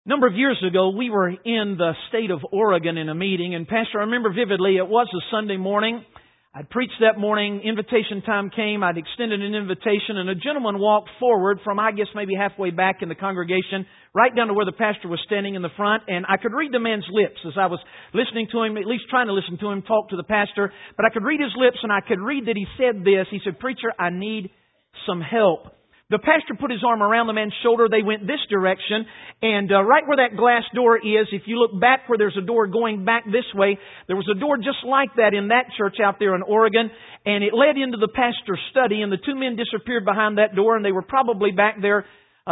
number of years ago, we were in the state of Oregon in a meeting, and Pastor, I remember vividly, it was a Sunday morning. I'd preached that morning, invitation time came, I'd extended an invitation, and a gentleman walked forward from, I guess, maybe halfway back in the congregation, right down to where the pastor was standing in the front, and I could read the man's lips as I was listening to him, at least trying to listen to him talk to the pastor, but I could read his lips, and I could read that he said this. He said, "Preacher, I need some help." The pastor put his arm around the man's shoulder. They went this direction. And right where that glass door is, if you look back where there's a door going back this way, there was a door just like that in that church out there in Oregon. And it led into the pastor's study. And the two men disappeared behind that door. And they were probably back there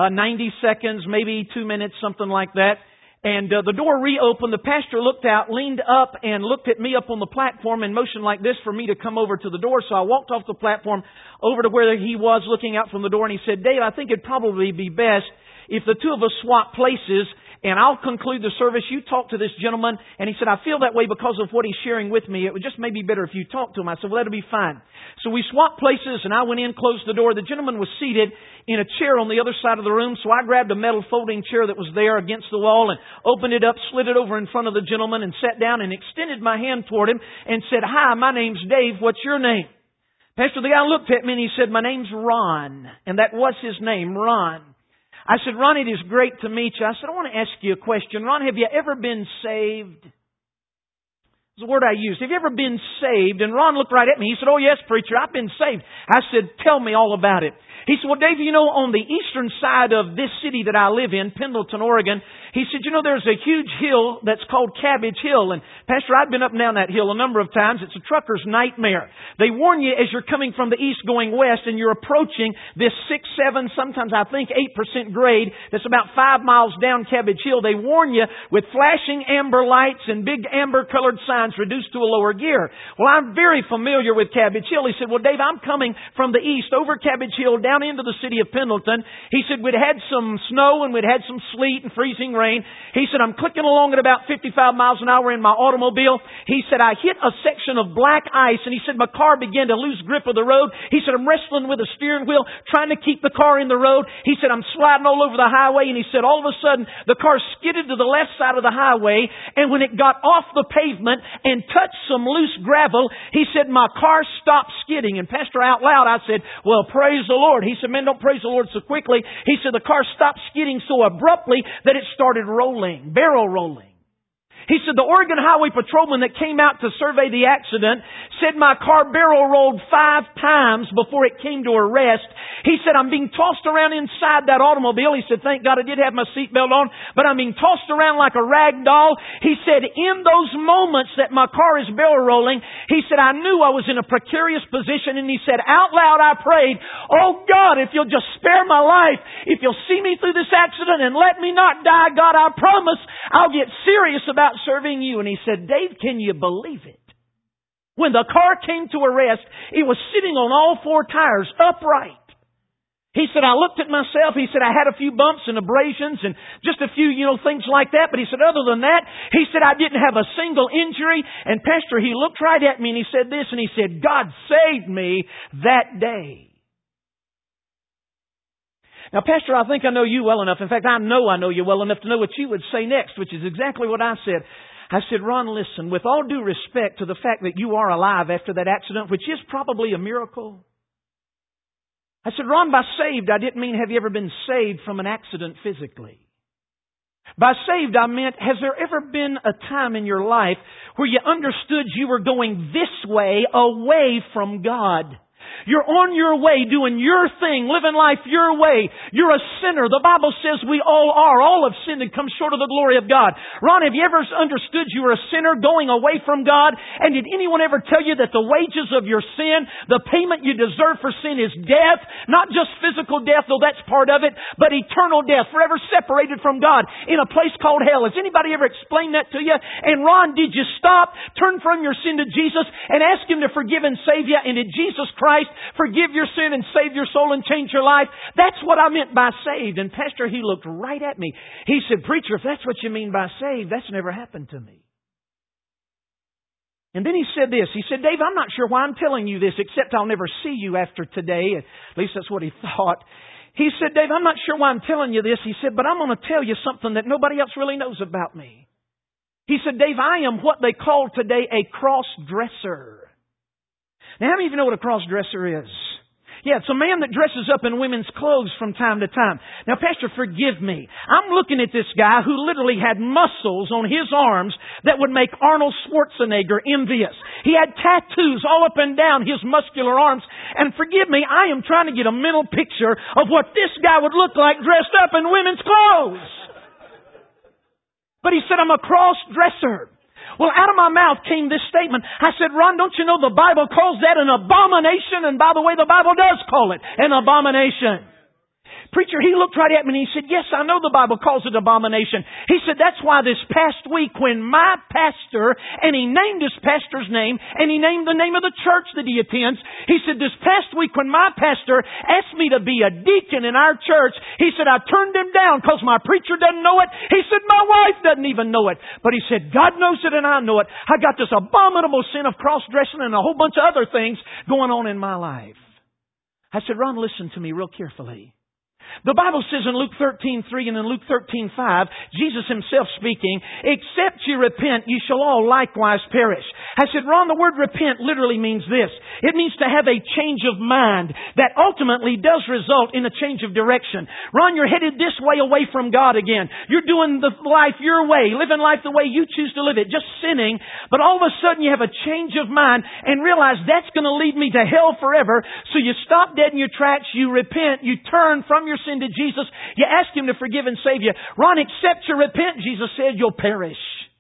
90 seconds, maybe 2 minutes, something like that. And the door reopened. The pastor looked out, leaned up, and looked at me up on the platform and motioned like this for me to come over to the door. So I walked off the platform over to where he was looking out from the door. And he said, "Dave, I think it'd probably be best if the two of us swap places, and I'll conclude the service. You talk to this gentleman." And he said, "I feel that way because of what he's sharing with me. It would just maybe be better if you talk to him." I said, "Well, that'll be fine." So we swapped places, and I went in, closed the door. The gentleman was seated in a chair on the other side of the room. So I grabbed a metal folding chair that was there against the wall and opened it up, slid it over in front of the gentleman, and sat down and extended my hand toward him and said, "Hi, my name's Dave. What's your name?" Pastor, the guy looked at me and he said, "My name's Ron." And that was his name, Ron. I said, "Ron, it is great to meet you." I said, "I want to ask you a question. Ron, have you ever been saved?" It's the word I used. "Have you ever been saved?" And Ron looked right at me. He said, "Oh, yes, preacher, I've been saved." I said, "Tell me all about it." He said, "Well, Dave, on the eastern side of this city that I live in, Pendleton, Oregon," he said, "there's a huge hill that's called Cabbage Hill. And Pastor, I've been up and down that hill a number of times. It's a trucker's nightmare. They warn you as you're coming from the east going west and you're approaching this 6, 7, sometimes I think 8% grade that's about 5 miles down Cabbage Hill. They warn you with flashing amber lights and big amber colored signs reduced to a lower gear." Well, I'm very familiar with Cabbage Hill. He said, "Well, Dave, I'm coming from the east over Cabbage Hill down into the city of Pendleton." He said, "We'd had some snow and we'd had some sleet and freezing rain." He said, "I'm clicking along at about 55 miles an hour in my automobile." He said, "I hit a section of black ice," and he said, "My car began to lose grip of the road." He said, "I'm wrestling with the steering wheel, trying to keep the car in the road." He said, "I'm sliding all over the highway," and he said, "All of a sudden, the car skidded to the left side of the highway, and when it got off the pavement and touched some loose gravel," he said, "my car stopped skidding." And Pastor, out loud, I said, "Well, praise the Lord." He said, "Man, don't praise the Lord so quickly." He said, "The car stopped skidding so abruptly that it started rolling, barrel rolling." He said, "The Oregon Highway Patrolman that came out to survey the accident said my car barrel rolled 5 times before it came to a rest." He said, "I'm being tossed around inside that automobile." He said, "Thank God I did have my seatbelt on, but I'm being tossed around like a rag doll." He said, "In those moments that my car is barrel rolling," he said, "I knew I was in a precarious position." And he said, "Out loud I prayed, 'Oh God, if you'll just spare my life, if you'll see me through this accident and let me not die, God, I promise I'll get serious about serving you." And he said, "Dave, can you believe it? When the car came to a rest, it was sitting on all 4 tires upright." He said, "I looked at myself." He said, "I had a few bumps and abrasions and just a few, things like that. But he said, other than that," he said, "I didn't have a single injury." And Pastor, he looked right at me and he said this, and he said, "God saved me that day." Now, Pastor, I think I know you well enough. In fact, I know you well enough to know what you would say next, which is exactly what I said. I said, "Ron, listen, with all due respect to the fact that you are alive after that accident, which is probably a miracle." I said, "Ron, by saved, I didn't mean have you ever been saved from an accident physically. By saved, I meant, has there ever been a time in your life where you understood you were going this way, away from God? You're on your way, doing your thing, living life your way. You're a sinner. The Bible says we all are. All have sinned and come short of the glory of God." Ron, have you ever understood you were a sinner going away from God? And did anyone ever tell you that the wages of your sin, the payment you deserve for sin is death? Not just physical death, though that's part of it, but eternal death, forever separated from God in a place called hell. Has anybody ever explained that to you? And Ron, did you stop, turn from your sin to Jesus, and ask Him to forgive and save you? And did Jesus Christ forgive your sin and save your soul and change your life? That's what I meant by saved. And Pastor, he looked right at me. He said, "Preacher, if that's what you mean by saved, that's never happened to me." And then he said this. He said, "Dave, I'm not sure why I'm telling you this, except I'll never see you after today." At least that's what he thought. He said, Dave, I'm not sure why I'm telling you this. He said, but I'm going to tell you something that nobody else really knows about me. He said, Dave, I am what they call today a cross-dresser. Now, how many of you know what a cross-dresser is? Yeah, it's a man that dresses up in women's clothes from time to time. Now, Pastor, forgive me. I'm looking at this guy who literally had muscles on his arms that would make Arnold Schwarzenegger envious. He had tattoos all up and down his muscular arms. And forgive me, I am trying to get a mental picture of what this guy would look like dressed up in women's clothes. But he said, I'm a cross-dresser. Well, out of my mouth came this statement. I said, Ron, don't you know the Bible calls that an abomination? And by the way, the Bible does call it an abomination. Preacher, he looked right at me and he said, yes, I know the Bible calls it abomination. He said, that's why this past week when my pastor, and he named his pastor's name, and he named the name of the church that he attends, he said, this past week when my pastor asked me to be a deacon in our church, he said, I turned him down because my preacher doesn't know it. He said, my wife doesn't even know it. But he said, God knows it and I know it. I got this abominable sin of cross-dressing and a whole bunch of other things going on in my life. I said, Ron, listen to me real carefully. The Bible says in Luke 13:3 and in Luke 13:5, Jesus Himself speaking, except you repent, you shall all likewise perish. I said, Ron, the word repent literally means this. It means to have a change of mind that ultimately does result in a change of direction. Ron, you're headed this way away from God again. You're doing the life your way, living life the way you choose to live it, just sinning. But all of a sudden you have a change of mind and realize that's going to lead me to hell forever. So you stop dead in your tracks, you repent, you turn from your sin to Jesus, you ask Him to forgive and save you. Ron, except you repent, Jesus said, you'll perish.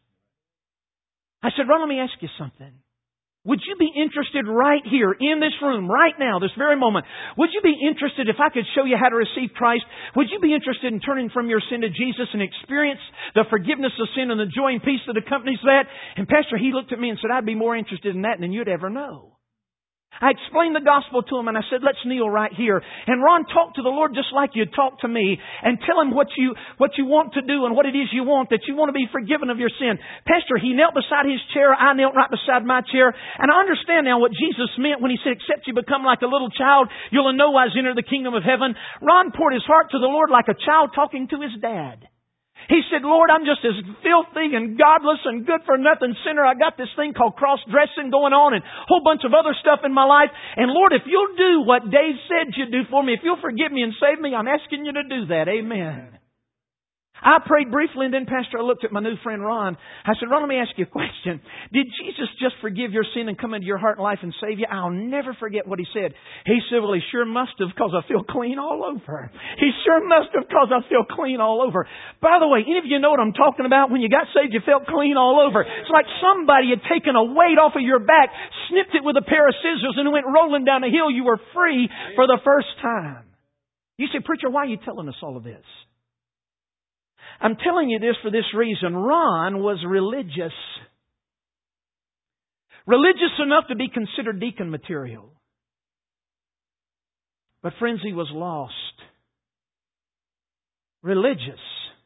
I said, Ron, let me ask you something. Would you be interested right here in this room, right now, this very moment? Would you be interested if I could show you how to receive Christ? Would you be interested in turning from your sin to Jesus and experience the forgiveness of sin and the joy and peace that accompanies that? And Pastor, he looked at me and said, I'd be more interested in that than you'd ever know. I explained the gospel to him and I said, let's kneel right here. And Ron, talk to the Lord just like you'd talk to me and tell Him what you want to do and what it is you want, that you want to be forgiven of your sin. Pastor, he knelt beside his chair. I knelt right beside my chair. And I understand now what Jesus meant when He said, except you become like a little child, you'll in no wise enter the kingdom of heaven. Ron poured his heart to the Lord like a child talking to his dad. He said, Lord, I'm just as filthy and godless and good-for-nothing sinner. I got this thing called cross-dressing going on and a whole bunch of other stuff in my life. And Lord, if you'll do what Dave said you'd do for me, if you'll forgive me and save me, I'm asking you to do that. Amen. I prayed briefly and then, Pastor, I looked at my new friend Ron. I said, Ron, let me ask you a question. Did Jesus just forgive your sin and come into your heart and life and save you? I'll never forget what he said. He said, well, he sure must have because I feel clean all over. He sure must have because I feel clean all over. By the way, any of you know what I'm talking about? When you got saved, you felt clean all over. It's like somebody had taken a weight off of your back, snipped it with a pair of scissors, and it went rolling down the hill. You were free for the first time. You say, preacher, why are you telling us all of this? I'm telling you this for this reason. Ron was religious. Religious enough to be considered deacon material. But friends, he was lost. Religious,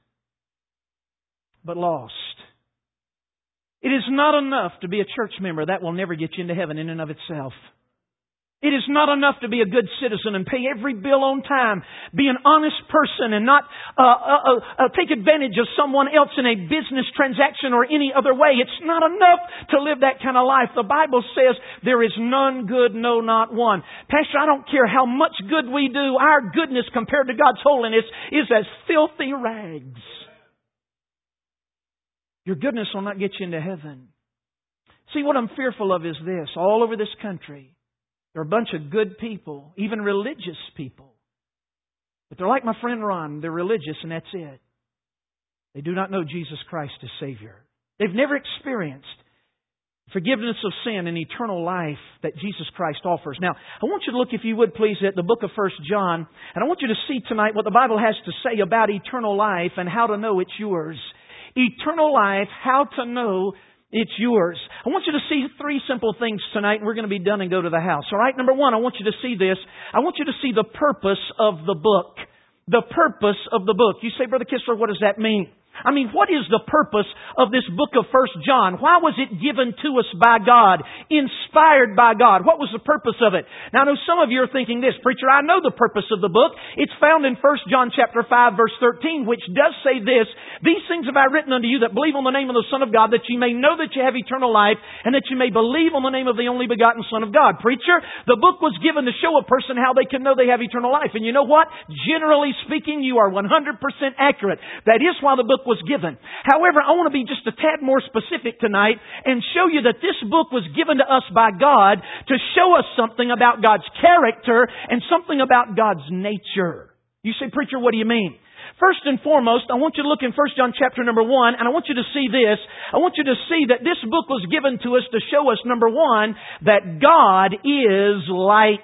but lost. It is not enough to be a church member. That will never get you into heaven in and of itself. It is not enough to be a good citizen and pay every bill on time, be an honest person and not take advantage of someone else in a business transaction or any other way. It's not enough to live that kind of life. The Bible says there is none good, no, not one. Pastor, I don't care how much good we do. Our goodness compared to God's holiness is as filthy rags. Your goodness will not get you into heaven. See, what I'm fearful of is this. All over this country, there are a bunch of good people, even religious people. But they're like my friend Ron. They're religious and that's it. They do not know Jesus Christ as Savior. They've never experienced forgiveness of sin and eternal life that Jesus Christ offers. Now, I want you to look, if you would please, at the book of 1 John. And I want you to see tonight what the Bible has to say about eternal life and how to know it's yours. Eternal life, how to know it's yours. I want you to see three simple things tonight, and we're going to be done and go to the house. All right? Number one, I want you to see this. I want you to see the purpose of the book. The purpose of the book. You say, Brother Kistler, what does that mean? I mean, what is the purpose of this book of 1 John? Why was it given to us by God? Inspired by God? What was the purpose of it? Now, I know some of you are thinking this, preacher, I know the purpose of the book. It's found in 1 John chapter 5, verse 13, which does say this, "These things have I written unto you that believe on the name of the Son of God, that you may know that you have eternal life, and that you may believe on the name of the only begotten Son of God." Preacher, the book was given to show a person how they can know they have eternal life. And you know what? Generally speaking, you are 100% accurate. That is why the book was given. However, I want to be just a tad more specific tonight and show you that this book was given to us by God to show us something about God's character and something about God's nature. You say, preacher, what do you mean? First and foremost, I want you to look in 1 John chapter number 1, and I want you to see this. I want you to see that this book was given to us to show us, number one, that God is light.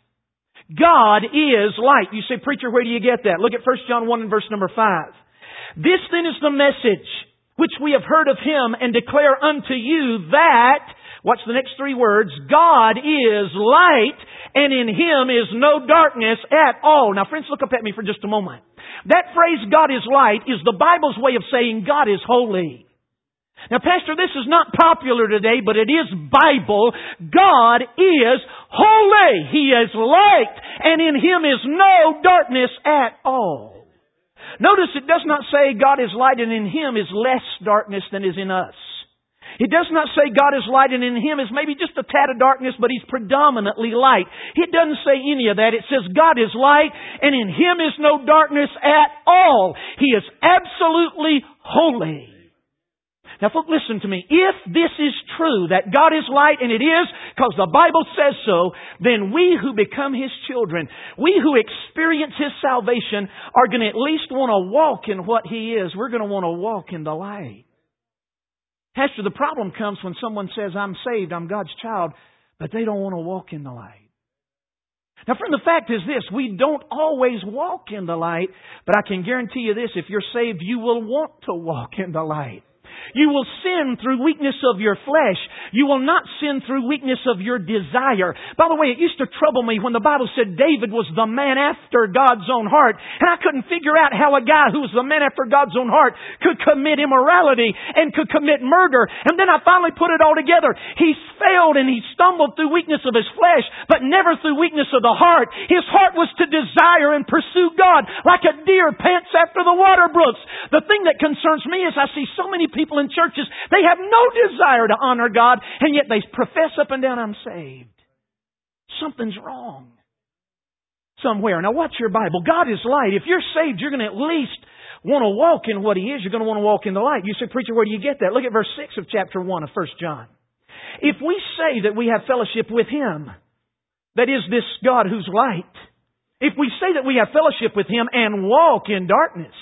God is light. You say, preacher, where do you get that? Look at 1 John 1 and verse number 5. "This then is the message which we have heard of Him and declare unto you that," watch the next three words, "God is light, and in Him is no darkness at all." Now friends, look up at me for just a moment. That phrase, "God is light," is the Bible's way of saying God is holy. Now pastor, this is not popular today, but it is Bible. God is holy. He is light, and in Him is no darkness at all. Notice it does not say God is light and in Him is less darkness than is in us. It does not say God is light and in Him is maybe just a tad of darkness, but He's predominantly light. It doesn't say any of that. It says God is light and in Him is no darkness at all. He is absolutely holy. Now folks, listen to me. If this is true, that God is light, and it is, because the Bible says so, then we who become His children, we who experience His salvation, are going to at least want to walk in what He is. We're going to want to walk in the light. Pastor, the problem comes when someone says, "I'm saved, I'm God's child," but they don't want to walk in the light. Now friend, the fact is this, we don't always walk in the light, but I can guarantee you this, if you're saved, you will want to walk in the light. You will sin through weakness of your flesh. You will not sin through weakness of your desire. By the way, it used to trouble me when the Bible said David was the man after God's own heart. And I couldn't figure out how a guy who was the man after God's own heart could commit immorality and could commit murder. And then I finally put it all together. He failed and he stumbled through weakness of his flesh, but never through weakness of the heart. His heart was to desire and pursue God like a deer pants after the water brooks. The thing that concerns me is I see so many people in churches, they have no desire to honor God, and yet they profess up and down, "I'm saved." Something's wrong somewhere. Now watch your Bible. God is light. If you're saved, you're going to at least want to walk in what He is. You're going to want to walk in the light. You say, "Preacher, where do you get that?" Look at verse 6 of chapter 1 of 1 John. "If we say that we have fellowship with Him," that is this God who's light, "if we say that we have fellowship with Him and walk in darkness,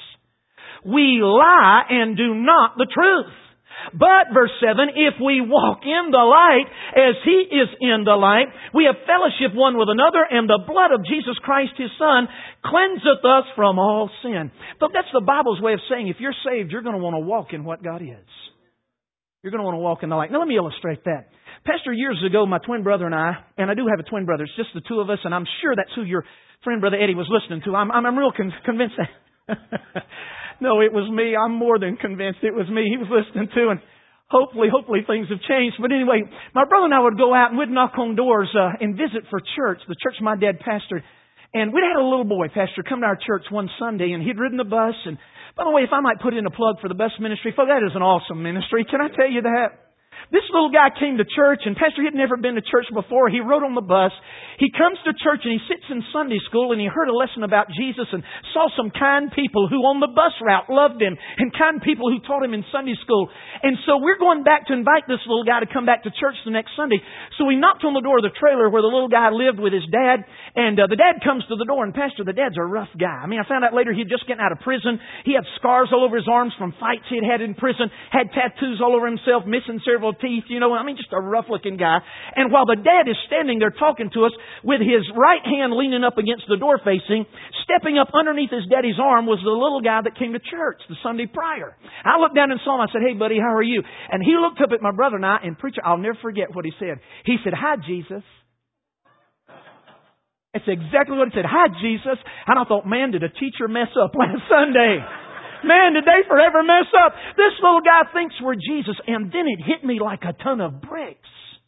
we lie and do not the truth. But," verse 7, "if we walk in the light as He is in the light, we have fellowship one with another, and the blood of Jesus Christ His Son cleanseth us from all sin." But that's the Bible's way of saying if you're saved, you're going to want to walk in what God is. You're going to want to walk in the light. Now let me illustrate that. Pastor, years ago, my twin brother and I do have a twin brother, it's just the two of us, and I'm sure that's who your friend Brother Eddie was listening to. I'm real convinced that. No, it was me. I'm more than convinced it was me he was listening to, and hopefully things have changed. But anyway, my brother and I would go out and we'd knock on doors and visit for church, the church my dad pastored. And we'd had a little boy, pastor, come to our church one Sunday, and he'd ridden the bus. And by the way, if I might put in a plug for the bus ministry, folks, that is an awesome ministry. Can I tell you that? This little guy came to church, and pastor, he had never been to church before. He rode on the bus. He comes to church, and he sits in Sunday school, and he heard a lesson about Jesus and saw some kind people who on the bus route loved him, and kind people who taught him in Sunday school. And so we're going back to invite this little guy to come back to church the next Sunday. So we knocked on the door of the trailer where the little guy lived with his dad, and the dad comes to the door, and pastor, the dad's a rough guy. I mean, I found out later he'd just gotten out of prison. He had scars all over his arms from fights he'd had in prison, had tattoos all over himself, missing several teeth, just a rough-looking guy. And while the dad is standing there talking to us with his right hand leaning up against the door facing, stepping up underneath his daddy's arm was the little guy that came to church the Sunday prior. I looked down and saw him. I said, "Hey, buddy, how are you?" And he looked up at my brother and I, and preacher, I'll never forget what he said. He said, "Hi, Jesus." That's exactly what he said. "Hi, Jesus." And I thought, man, did a teacher mess up last Sunday? Man, did they forever mess up. This little guy thinks we're Jesus. And then it hit me like a ton of bricks.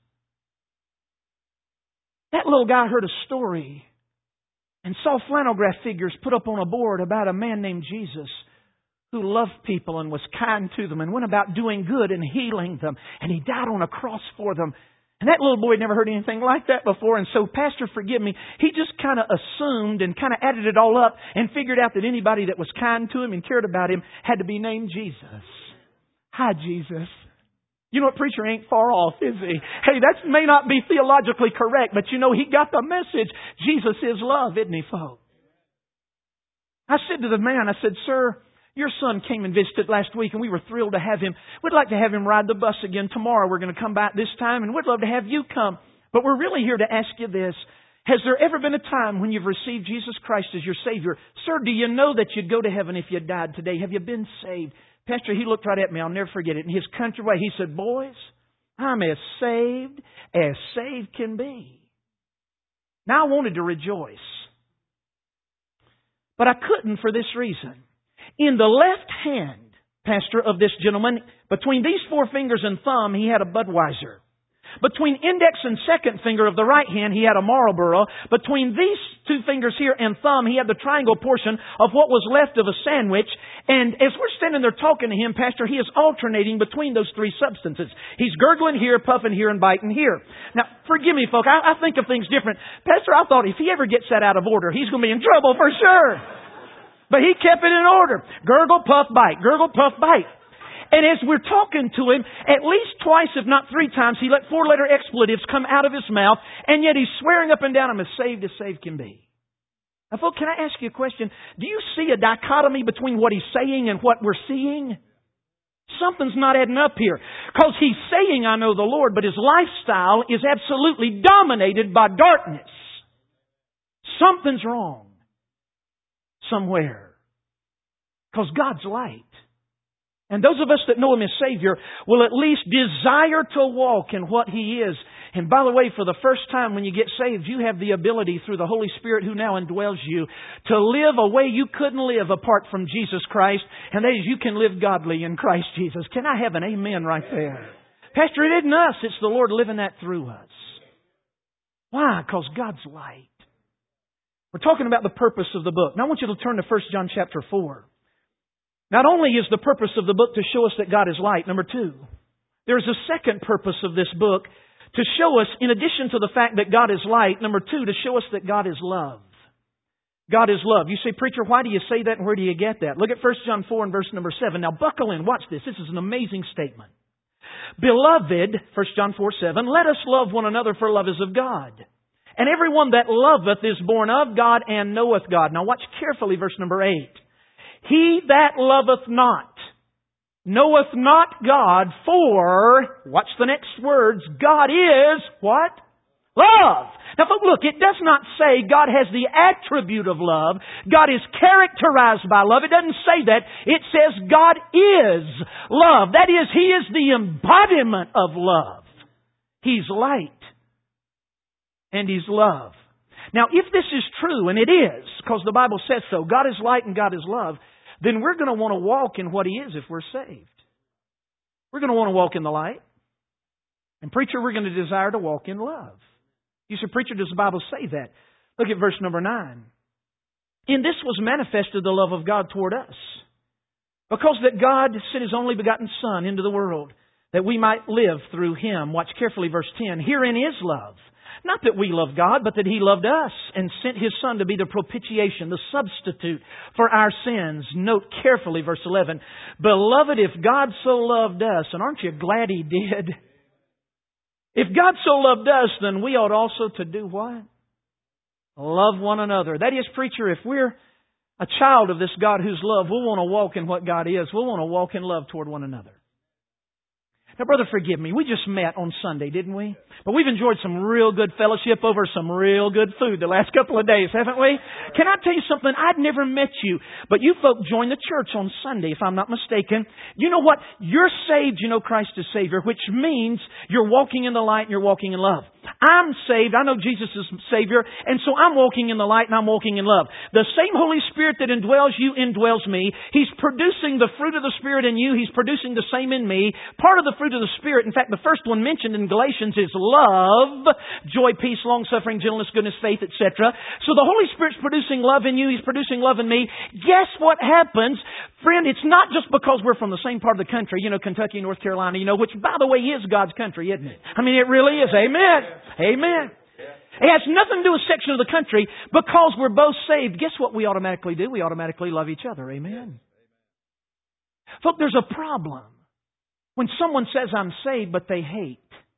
That little guy heard a story and saw flannel graph figures put up on a board about a man named Jesus who loved people and was kind to them and went about doing good and healing them. And He died on a cross for them. And that little boy had never heard anything like that before. And so, Pastor, forgive me, he just kind of assumed and kind of added it all up and figured out that anybody that was kind to him and cared about him had to be named Jesus. Hi, Jesus. You know what, preacher ain't far off, is he? Hey, that may not be theologically correct, but you know, he got the message. Jesus is love, isn't He, folks? I said to the man, I said, sir, your son came and visited last week and we were thrilled to have him. We'd like to have him ride the bus again tomorrow. We're going to come back this time and we'd love to have you come. But we're really here to ask you this. Has there ever been a time when you've received Jesus Christ as your Savior? Sir, do you know that you'd go to heaven if you died today? Have you been saved? Pastor, he looked right at me. I'll never forget it. In his country way, he said, boys, I'm as saved can be. Now I wanted to rejoice. But I couldn't for this reason. In the left hand, Pastor, of this gentleman, between these four fingers and thumb, he had a Budweiser. Between index and second finger of the right hand, he had a Marlboro. Between these two fingers here and thumb, he had the triangle portion of what was left of a sandwich. And as we're standing there talking to him, Pastor, he is alternating between those three substances. He's gurgling here, puffing here, and biting here. Now, forgive me, folks, I think of things different. Pastor, I thought if he ever gets that out of order, he's going to be in trouble for sure. But he kept it in order. Gurgle, puff, bite. Gurgle, puff, bite. And as we're talking to him, at least twice, if not three times, he let four-letter expletives come out of his mouth, and yet he's swearing up and down, I'm as saved can be. Now, folks, can I ask you a question? Do you see a dichotomy between what he's saying and what we're seeing? Something's not adding up here. Because he's saying, I know the Lord, but his lifestyle is absolutely dominated by darkness. Something's wrong somewhere. Because God's light. And those of us that know Him as Savior will at least desire to walk in what He is. And by the way, for the first time when you get saved, you have the ability through the Holy Spirit who now indwells you to live a way you couldn't live apart from Jesus Christ. And that is, you can live godly in Christ Jesus. Can I have an amen right there? Pastor, it isn't us. It's the Lord living that through us. Why? Because God's light. We're talking about the purpose of the book. Now I want you to turn to 1 John chapter 4. Not only is the purpose of the book to show us that God is light, number two, there's a second purpose of this book to show us, in addition to the fact that God is light, number two, to show us that God is love. God is love. You say, preacher, why do you say that and where do you get that? Look at 1 John 4 and verse number 7. Now buckle in. Watch this. This is an amazing statement. Beloved, 1 John 4:7, let us love one another, for love is of God. And everyone that loveth is born of God and knoweth God. Now watch carefully verse number 8. He that loveth not, knoweth not God, for, watch the next words, God is, what? Love. Now look, it does not say God has the attribute of love. God is characterized by love. It doesn't say that. It says God is love. That is, He is the embodiment of love. He's light. And He's love. Now, if this is true, and it is, because the Bible says so, God is light and God is love, then we're going to want to walk in what He is if we're saved. We're going to want to walk in the light. And preacher, we're going to desire to walk in love. You say, preacher, does the Bible say that? Look at verse number 9. In this was manifested the love of God toward us, because that God sent His only begotten Son into the world, that we might live through Him. Watch carefully verse 10. Herein is love. Not that we love God, but that He loved us and sent His Son to be the propitiation, the substitute for our sins. Note carefully verse 11. Beloved, if God so loved us, and aren't you glad He did? If God so loved us, then we ought also to do what? Love one another. That is, preacher, if we're a child of this God who's love, we'll want to walk in what God is. We'll want to walk in love toward one another. Now, brother, forgive me. We just met on Sunday, didn't we? But we've enjoyed some real good fellowship over some real good food the last couple of days, haven't we? Can I tell you something? I'd never met you, but you folk joined the church on Sunday, if I'm not mistaken. You know what? You're saved, you know Christ is Savior, which means you're walking in the light and you're walking in love. I'm saved. I know Jesus is Savior, and so I'm walking in the light and I'm walking in love. The same Holy Spirit that indwells you indwells me. He's producing the fruit of the Spirit in you. He's producing the same in me. Part of the fruit of the Spirit, in fact, the first one mentioned in Galatians is love, joy, peace, long-suffering, gentleness, goodness, faith, etc. So the Holy Spirit's producing love in you. He's producing love in me. Guess what happens? Friend, it's not just because we're from the same part of the country, you know, Kentucky, North Carolina, you know, which, by the way, is God's country, isn't it? I mean, it really is. Amen. Amen. It has nothing to do with section of the country. Because we're both saved, guess what we automatically do? We automatically love each other. Amen. Folks, there's a problem when someone says I'm saved, but they hate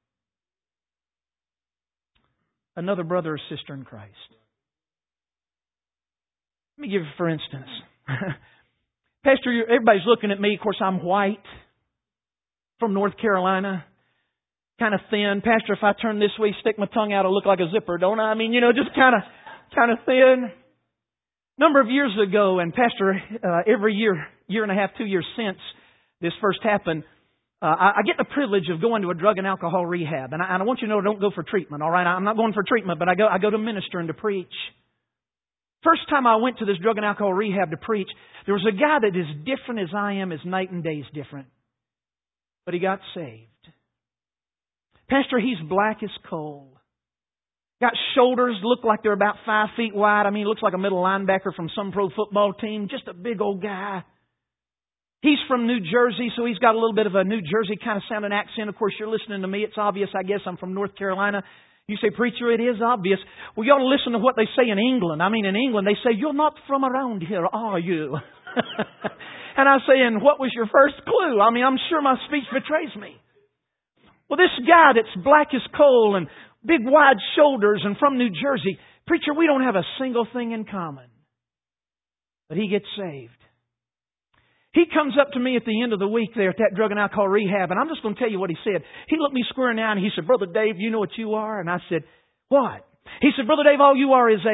another brother or sister in Christ. Let me give you, for instance, Pastor, everybody's looking at me. Of course, I'm white, from North Carolina, kind of thin. Pastor, if I turn this way, stick my tongue out, I'll look like a zipper, don't I? I mean, you know, just kind of thin. Number of years ago, and Pastor, every year and a half, 2 years since this first happened, I get the privilege of going to a drug and alcohol rehab. And I want you to know, don't go for treatment, all right? I'm not going for treatment, but I go to minister and to preach. First time I went to this drug and alcohol rehab to preach, there was a guy that is different as I am, as night and day is different. But he got saved. Pastor, he's black as coal. Got shoulders, look like they're about 5 feet wide. I mean, he looks like a middle linebacker from some pro football team. Just a big old guy. He's from New Jersey, so he's got a little bit of a New Jersey kind of sounding accent. Of course, you're listening to me. It's obvious, I guess, I'm from North Carolina. You say, preacher, it is obvious. Well, you ought to listen to what they say in England. I mean, in England, they say, you're not from around here, are you? And I say, and what was your first clue? I mean, I'm sure my speech betrays me. Well, this guy that's black as coal and big wide shoulders and from New Jersey, preacher, we don't have a single thing in common. But he gets saved. He comes up to me at the end of the week there at that drug and alcohol rehab, and I'm just going to tell you what he said. He looked me square in the eye and he said, Brother Dave, you know what you are? And I said, what? He said, Brother Dave, all you are is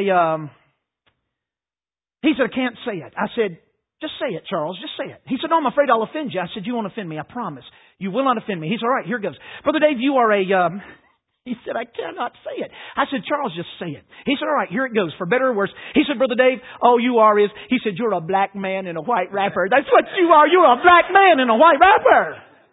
he said, I can't say it. I said, just say it, Charles. Just say it. He said, no, I'm afraid I'll offend you. I said, you won't offend me. I promise. You will not offend me. He said, all right, here goes. Brother Dave, you are he said, I cannot say it. I said, Charles, just say it. He said, all right, here it goes, for better or worse. He said, Brother Dave, all you are is, he said, you're a black man in a white wrapper. That's what you are. You're a black man in a white wrapper.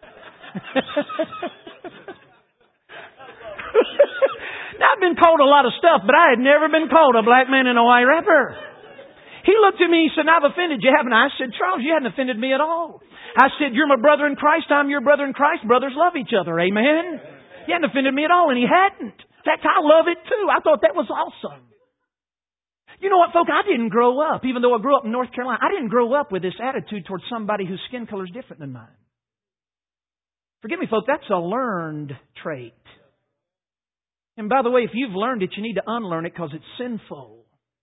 Now, I've been called a lot of stuff, but I had never been called a black man in a white wrapper. He looked at me, he said, I've offended you, haven't I? I said, Charles, you hadn't offended me at all. I said, you're my brother in Christ, I'm your brother in Christ. Brothers love each other, amen? He hadn't offended me at all, and he hadn't. In fact, I love it too. I thought that was awesome. You know what, folks? I didn't grow up, even though I grew up in North Carolina, I didn't grow up with this attitude towards somebody whose skin color is different than mine. Forgive me, folks, that's a learned trait. And by the way, if you've learned it, you need to unlearn it because it's sinful.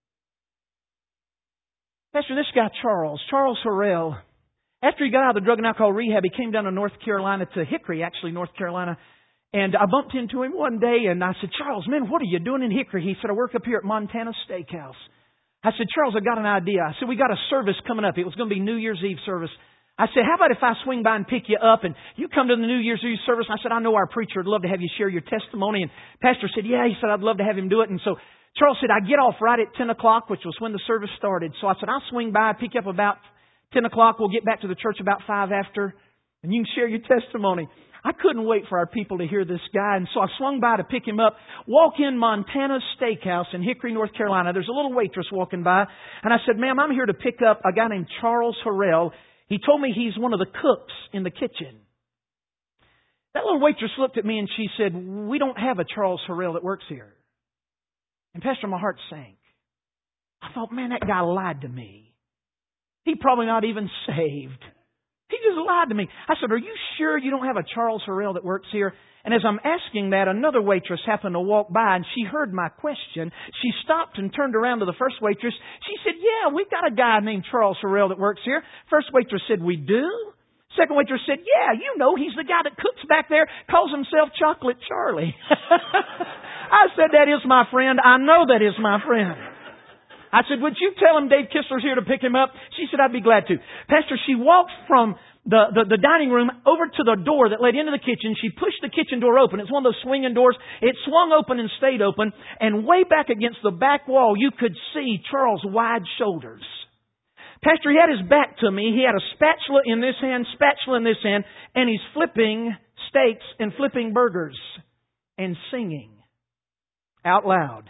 Pastor, this guy Charles Harrell, after he got out of the drug and alcohol rehab, he came down to North Carolina, to Hickory, actually, North Carolina. And I bumped into him one day and I said, Charles, man, what are you doing in Hickory? He said, I work up here at Montana Steakhouse. I said, Charles, I got an idea. I said, we got a service coming up. It was going to be New Year's Eve service. I said, how about if I swing by and pick you up and you come to the New Year's Eve service? I said, I know our preacher would love to have you share your testimony. And Pastor said, yeah, he said, I'd love to have him do it. And so Charles said, I get off right at 10 o'clock, which was when the service started. So I said, I'll swing by, pick you up about 10 o'clock. We'll get back to the church about 5 after, and you can share your testimony. I couldn't wait for our people to hear this guy, and so I swung by to pick him up. Walk in Montana Steakhouse in Hickory, North Carolina. There's a little waitress walking by, and I said, ma'am, I'm here to pick up a guy named Charles Harrell. He told me he's one of the cooks in the kitchen. That little waitress looked at me and she said, we don't have a Charles Harrell that works here. And Pastor, my heart sank. I thought, man, that guy lied to me. He probably not even saved. He just lied to me. I said, are you sure you don't have a Charles Harrell that works here? And as I'm asking that, another waitress happened to walk by and she heard my question. She stopped and turned around to the first waitress. She said, yeah, we've got a guy named Charles Harrell that works here. First waitress said, we do? Second waitress said, yeah, you know, he's the guy that cooks back there, calls himself Chocolate Charlie. I said, that is my friend. I know that is my friend. I said, would you tell him Dave Kistler's here to pick him up? She said, I'd be glad to. Pastor, she walked from the dining room over to the door that led into the kitchen. She pushed the kitchen door open. It's one of those swinging doors. It swung open and stayed open. And way back against the back wall, you could see Charles' wide shoulders. Pastor, he had his back to me. He had a spatula in this hand, spatula in this hand, and he's flipping steaks and flipping burgers and singing out loud.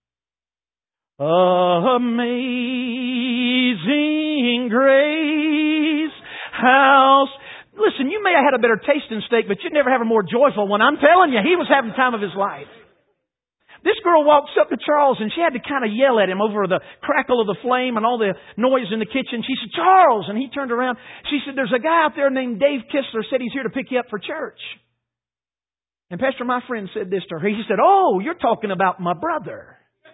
Amazing grace, house. Listen, you may have had a better taste in steak, but you'd never have a more joyful one. I'm telling you, he was having the time of his life. This girl walks up to Charles and she had to kind of yell at him over the crackle of the flame and all the noise in the kitchen. She said, Charles! And he turned around. She said, there's a guy out there named Dave Kistler said he's here to pick you up for church. And Pastor, my friend said this to her. He said, oh, you're talking about my brother.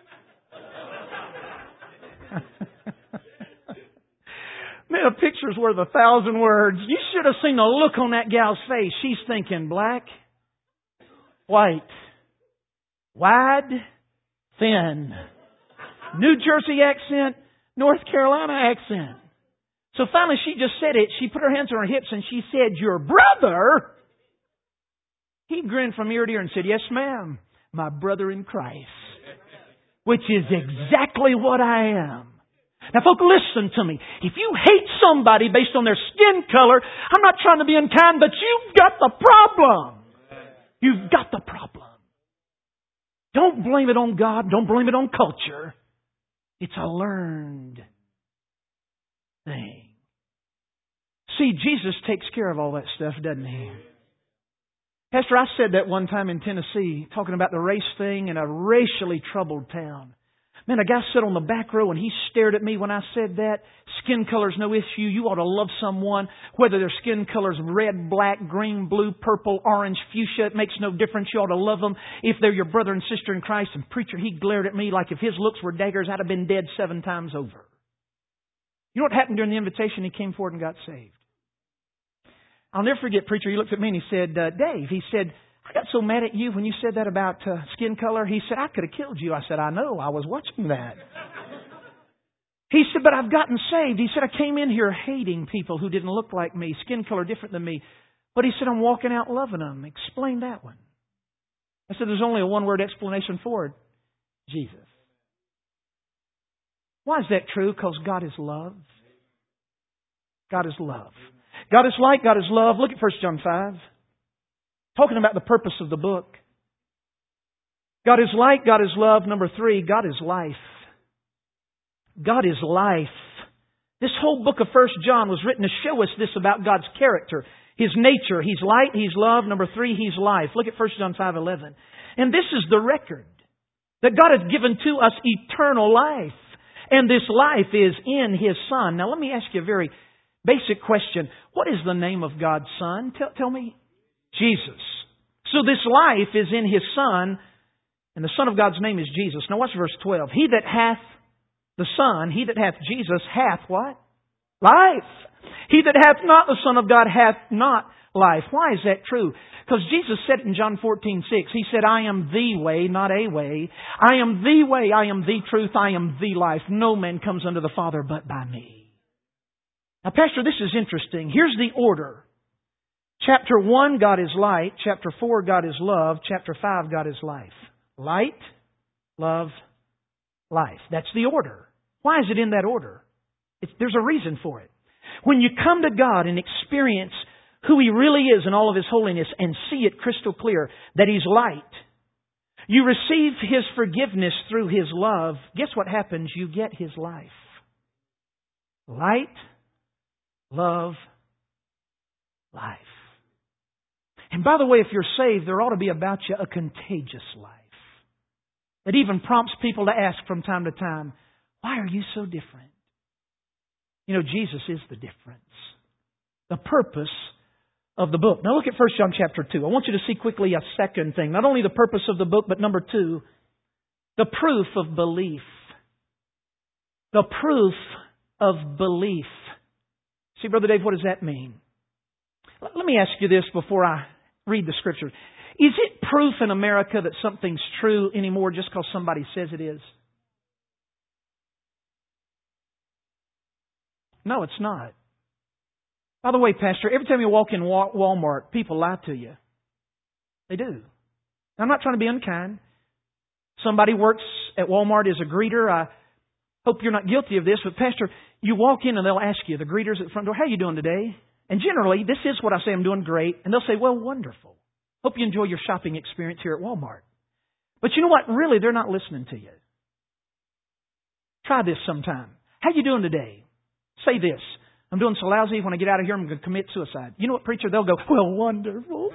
Man, a picture's worth 1,000 words. You should have seen the look on that gal's face. She's thinking black, white, wide, thin. New Jersey accent, North Carolina accent. So finally she just said it. She put her hands on her hips and she said, your brother? He grinned from ear to ear and said, yes, ma'am, my brother in Christ. Which is exactly what I am. Now, folks, listen to me. If you hate somebody based on their skin color, I'm not trying to be unkind, but you've got the problem. You've got the problem. Don't blame it on God. Don't blame it on culture. It's a learned thing. See, Jesus takes care of all that stuff, doesn't He? Pastor, I said that one time in Tennessee, talking about the race thing in a racially troubled town. Man, a guy sat on the back row and he stared at me when I said that. Skin color's no issue. You ought to love someone, whether their skin color's red, black, green, blue, purple, orange, fuchsia. It makes no difference. You ought to love them if they're your brother and sister in Christ. And preacher, he glared at me like if his looks were daggers, I'd have been dead 7 times over. You know what happened during the invitation? He came forward and got saved. I'll never forget, preacher, he looked at me and he said, Dave, he said, I got so mad at you when you said that about skin color. He said, I could have killed you. I said, I know. I was watching that. He said, but I've gotten saved. He said, I came in here hating people who didn't look like me, skin color different than me. But he said, I'm walking out loving them. Explain that one. I said, there's only a one-word explanation for it. Jesus. Why is that true? Because God is love. God is love. God is light. God is love. Look at 1 John 5. Talking about the purpose of the book. God is light, God is love. Number 3, God is life. God is life. This whole book of 1 John was written to show us this about God's character, His nature. He's light, He's love. Number 3, He's life. Look at 1 John 5:11. And this is the record that God has given to us eternal life. And this life is in His Son. Now let me ask you a very basic question. What is the name of God's Son? Tell me. Jesus. So this life is in His Son, and the Son of God's name is Jesus. Now watch verse 12. He that hath the Son, he that hath Jesus, hath what? Life. He that hath not the Son of God hath not life. Why is that true? Because Jesus said it in John 14:6. He said, I am the way, not a way. I am the way, I am the truth, I am the life. No man comes unto the Father but by me. Now, Pastor, this is interesting. Here's the order. Chapter 1, God is light. Chapter 4, God is love. Chapter 5, God is life. Light, love, life. That's the order. Why is it in that order? There's a reason for it. When you come to God and experience who He really is in all of His holiness and see it crystal clear that He's light, you receive His forgiveness through His love. Guess what happens? You get His life. Light, love, life. And by the way, if you're saved, there ought to be about you a contagious life that even prompts people to ask from time to time, why are you so different? You know, Jesus is the difference. The purpose of the book. Now look at 1 John chapter 2. I want you to see quickly a second thing. Not only the purpose of the book, but number 2, the proof of belief. The proof of belief. See, Brother Dave, what does that mean? Let me ask you this before I read the Scripture. Is it proof in America that something's true anymore just because somebody says it is? No, it's not. By the way, Pastor, every time you walk in Walmart, people lie to you. They do. I'm not trying to be unkind. Somebody works at Walmart as a greeter. I hope you're not guilty of this, but Pastor, you walk in and they'll ask you, the greeters at the front door, how are you doing today? And generally, this is what I say, I'm doing great. And they'll say, well, wonderful. Hope you enjoy your shopping experience here at Walmart. But you know what? Really, they're not listening to you. Try this sometime. How you doing today? Say this. I'm doing so lousy, when I get out of here, I'm going to commit suicide. You know what, preacher? They'll go, well, wonderful.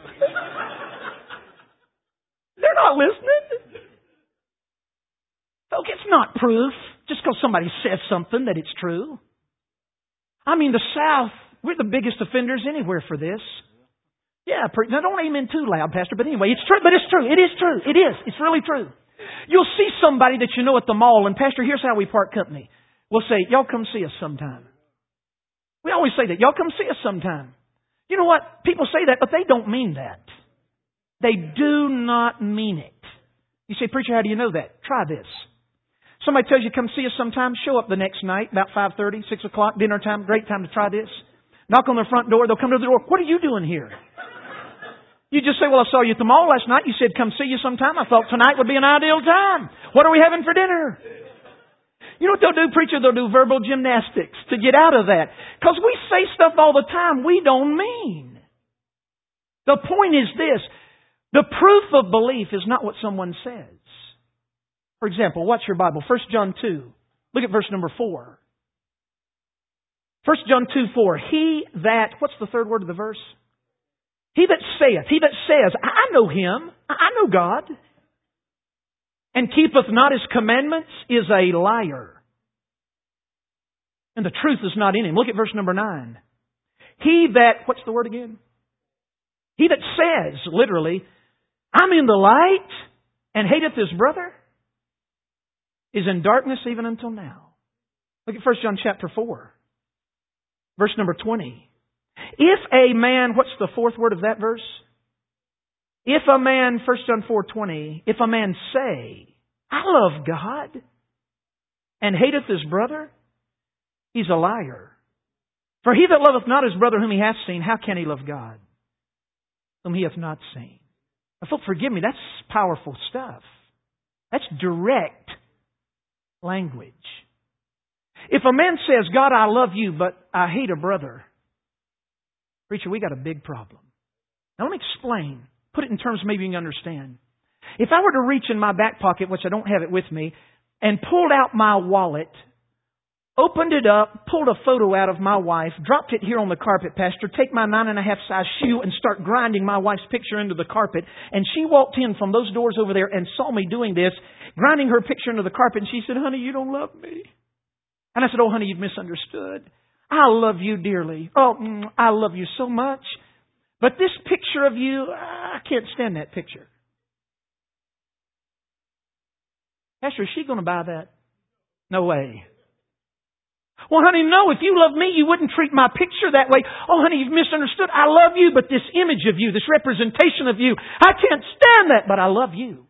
They're not listening. Folks, it's not proof just because somebody says something that it's true. I mean, the South, we're the biggest offenders anywhere for this. Yeah, now don't amen too loud, Pastor, but anyway, it's true, but it's true. It is true. It is. It's really true. You'll see somebody that you know at the mall, and Pastor, here's how we part company. We'll say, y'all come see us sometime. We always say that. Y'all come see us sometime. You know what? People say that, but they don't mean that. They do not mean it. You say, preacher, how do you know that? Try this. Somebody tells you, come see us sometime. Show up the next night, about 5:30, 6 o'clock, dinner time. Great time to try this. Knock on their front door. They'll come to the door. What are you doing here? You just say, well, I saw you at the mall last night. You said, come see you sometime. I thought tonight would be an ideal time. What are we having for dinner? You know what they'll do, preacher? They'll do verbal gymnastics to get out of that. Because we say stuff all the time we don't mean. The point is this. The proof of belief is not what someone says. For example, watch your Bible. 1 John 2. Look at verse number 4. 1 John 2:4. He that, what's the third word of the verse? He that says, I know Him, I know God, and keepeth not His commandments is a liar. And the truth is not in him. Look at verse number 9. He that, what's the word again? He that says, literally, I'm in the light and hateth his brother is in darkness even until now. Look at 1 John chapter 4. Verse number 20. If a man, what's the fourth word of that verse? If a man, 1 John 4:20, if a man say, I love God, and hateth his brother, he's a liar. For he that loveth not his brother whom he hath seen, how can he love God, whom he hath not seen? Now, folks, forgive me, that's powerful stuff. That's direct language. If a man says, God, I love you, but I hate a brother, preacher, we got a big problem. Now let me explain. Put it in terms maybe you can understand. If I were to reach in my back pocket, which I don't have it with me, and pulled out my wallet, opened it up, pulled a photo out of my wife, dropped it here on the carpet, Pastor, take my 9.5 size shoe and start grinding my wife's picture into the carpet, and she walked in from those doors over there and saw me doing this, grinding her picture into the carpet, and she said, honey, you don't love me. And I said, oh, honey, you've misunderstood. I love you dearly. Oh, I love you so much. But this picture of you, I can't stand that picture. Pastor, is she going to buy that? No way. Well, honey, no, if you love me, you wouldn't treat my picture that way. Oh, honey, you've misunderstood. I love you, but this image of you, this representation of you, I can't stand that, but I love you.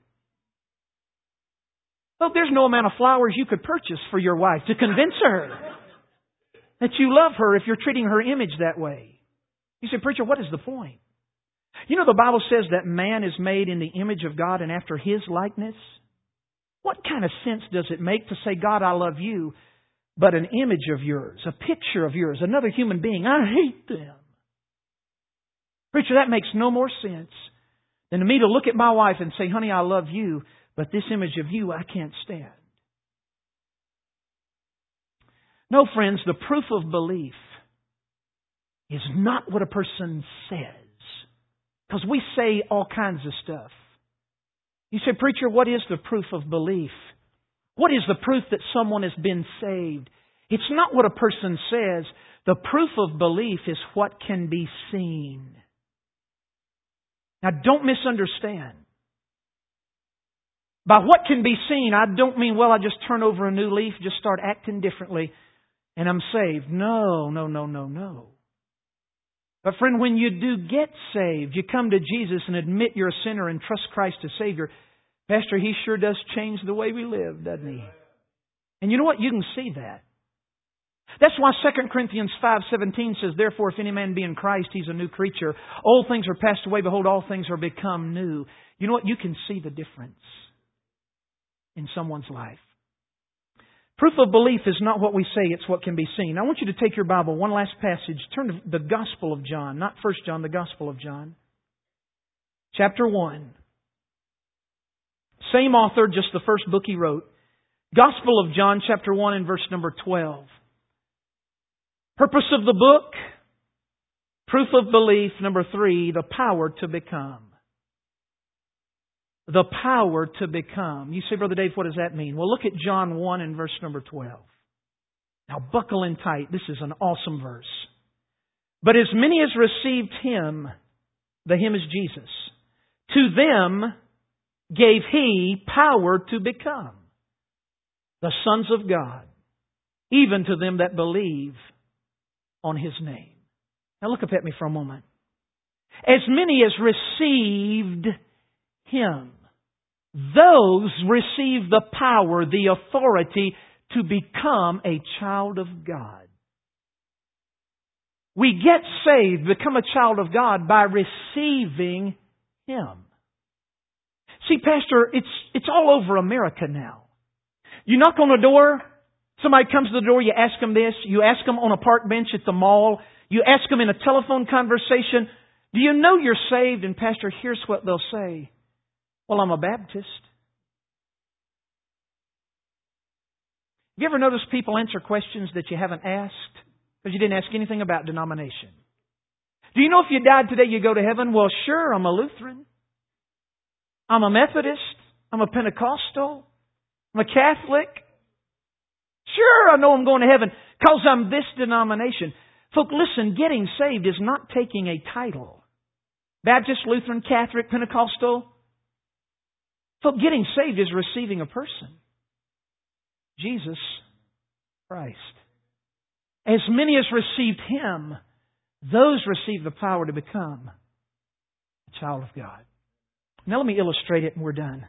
Well, there's no amount of flowers you could purchase for your wife to convince her that you love her if you're treating her image that way. You say, preacher, what is the point? You know, the Bible says that man is made in the image of God and after His likeness. What kind of sense does it make to say, God, I love you, but an image of yours, a picture of yours, another human being, I hate them? Preacher, that makes no more sense than to me to look at my wife and say, honey, I love you, but this image of you I can't stand. No, friends, the proof of belief is not what a person says. Because we say all kinds of stuff. You say, preacher, what is the proof of belief? What is the proof that someone has been saved? It's not what a person says. The proof of belief is what can be seen. Now, don't misunderstand. By what can be seen, I don't mean, well, I just turn over a new leaf, just start acting differently, and I'm saved. No. But friend, when you do get saved, you come to Jesus and admit you're a sinner and trust Christ as Savior, Pastor, He sure does change the way we live, doesn't He? And you know what? You can see that. That's why 2 Corinthians 5:17 says, Therefore, if any man be in Christ, he's a new creature. Old things are passed away. Behold, all things are become new. You know what? You can see the difference in someone's life. Proof of belief is not what we say, it's what can be seen. I want you to take your Bible, one last passage. Turn to the Gospel of John, not 1 John, the Gospel of John. Chapter 1. Same author, just the first book he wrote. Gospel of John, chapter 1 and verse number 12. Purpose of the book, proof of belief. Number 3, the power to become. The power to become. You say, Brother Dave, what does that mean? Well, look at John 1 and verse number 12. Now buckle in tight. This is an awesome verse. But as many as received Him, the Him is Jesus, to them gave He power to become the sons of God, even to them that believe on His name. Now look up at me for a moment. As many as received Him, those receive the power, the authority to become a child of God. We get saved, become a child of God by receiving Him. See, Pastor, it's all over America now. You knock on the door, somebody comes to the door, you ask them this, you ask them on a park bench at the mall, you ask them in a telephone conversation, do you know you're saved? And Pastor, here's what they'll say. Well, I'm a Baptist. Have you ever noticed people answer questions that you haven't asked? Because you didn't ask anything about denomination. Do you know if you died today you go to heaven? Well, sure, I'm a Lutheran. I'm a Methodist. I'm a Pentecostal. I'm a Catholic. Sure, I know I'm going to heaven because I'm this denomination. Folks, listen, getting saved is not taking a title. Baptist, Lutheran, Catholic, Pentecostal. Folks, getting saved is receiving a person. Jesus Christ. As many as received Him, those receive the power to become a child of God. Now let me illustrate it and we're done.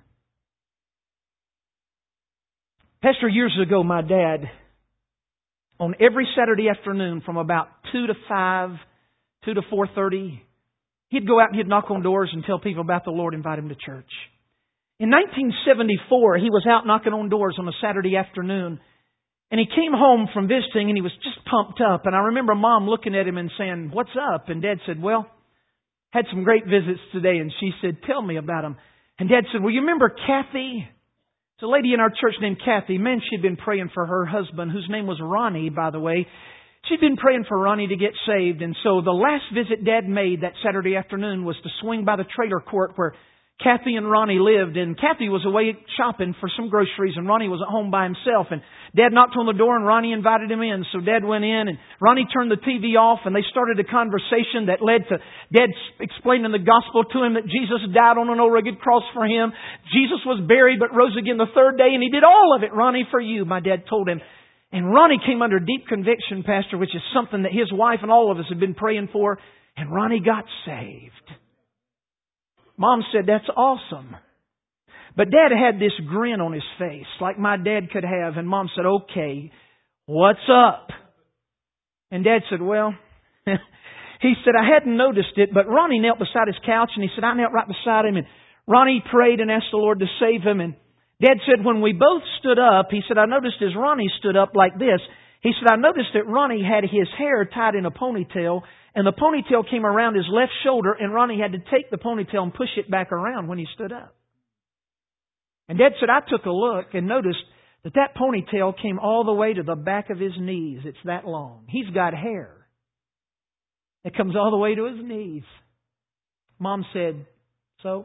Pastor, years ago, my dad, on every Saturday afternoon from about 2 to 5, 2 to 4:30, he'd go out and he'd knock on doors and tell people about the Lord, invite them to church. In 1974, he was out knocking on doors on a Saturday afternoon, and he came home from visiting and he was just pumped up. And I remember Mom looking at him and saying, "What's up?" And Dad said, "Well, had some great visits today." And she said, "Tell me about them." And Dad said, "Well, you remember Kathy? It's a lady in our church named Kathy. Man, she'd been praying for her husband, whose name was Ronnie, by the way. She'd been praying for Ronnie to get saved. And so the last visit Dad made that Saturday afternoon was to swing by the trailer court where Kathy and Ronnie lived. And Kathy was away shopping for some groceries and Ronnie was at home by himself. And Dad knocked on the door and Ronnie invited him in. So Dad went in and Ronnie turned the TV off and they started a conversation that led to Dad explaining the gospel to him that Jesus died on an old rugged cross for him. Jesus was buried but rose again the third day, and He did all of it, Ronnie, for you, my dad told him. And Ronnie came under deep conviction, Pastor, which is something that his wife and all of us have been praying for. And Ronnie got saved. Mom said, "That's awesome." But Dad had this grin on his face, like my dad could have. And Mom said, "Okay, what's up?" And Dad said, "Well," he said, "I hadn't noticed it, but Ronnie knelt beside his couch." And he said, "I knelt right beside him. And Ronnie prayed and asked the Lord to save him." And Dad said, "When we both stood up," he said, "I noticed as Ronnie stood up like this," he said, "I noticed that Ronnie had his hair tied in a ponytail. And the ponytail came around his left shoulder, and Ronnie had to take the ponytail and push it back around when he stood up." And Dad said, "I took a look and noticed that ponytail came all the way to the back of his knees. It's that long. He's got hair that comes all the way to his knees." Mom said, "So?"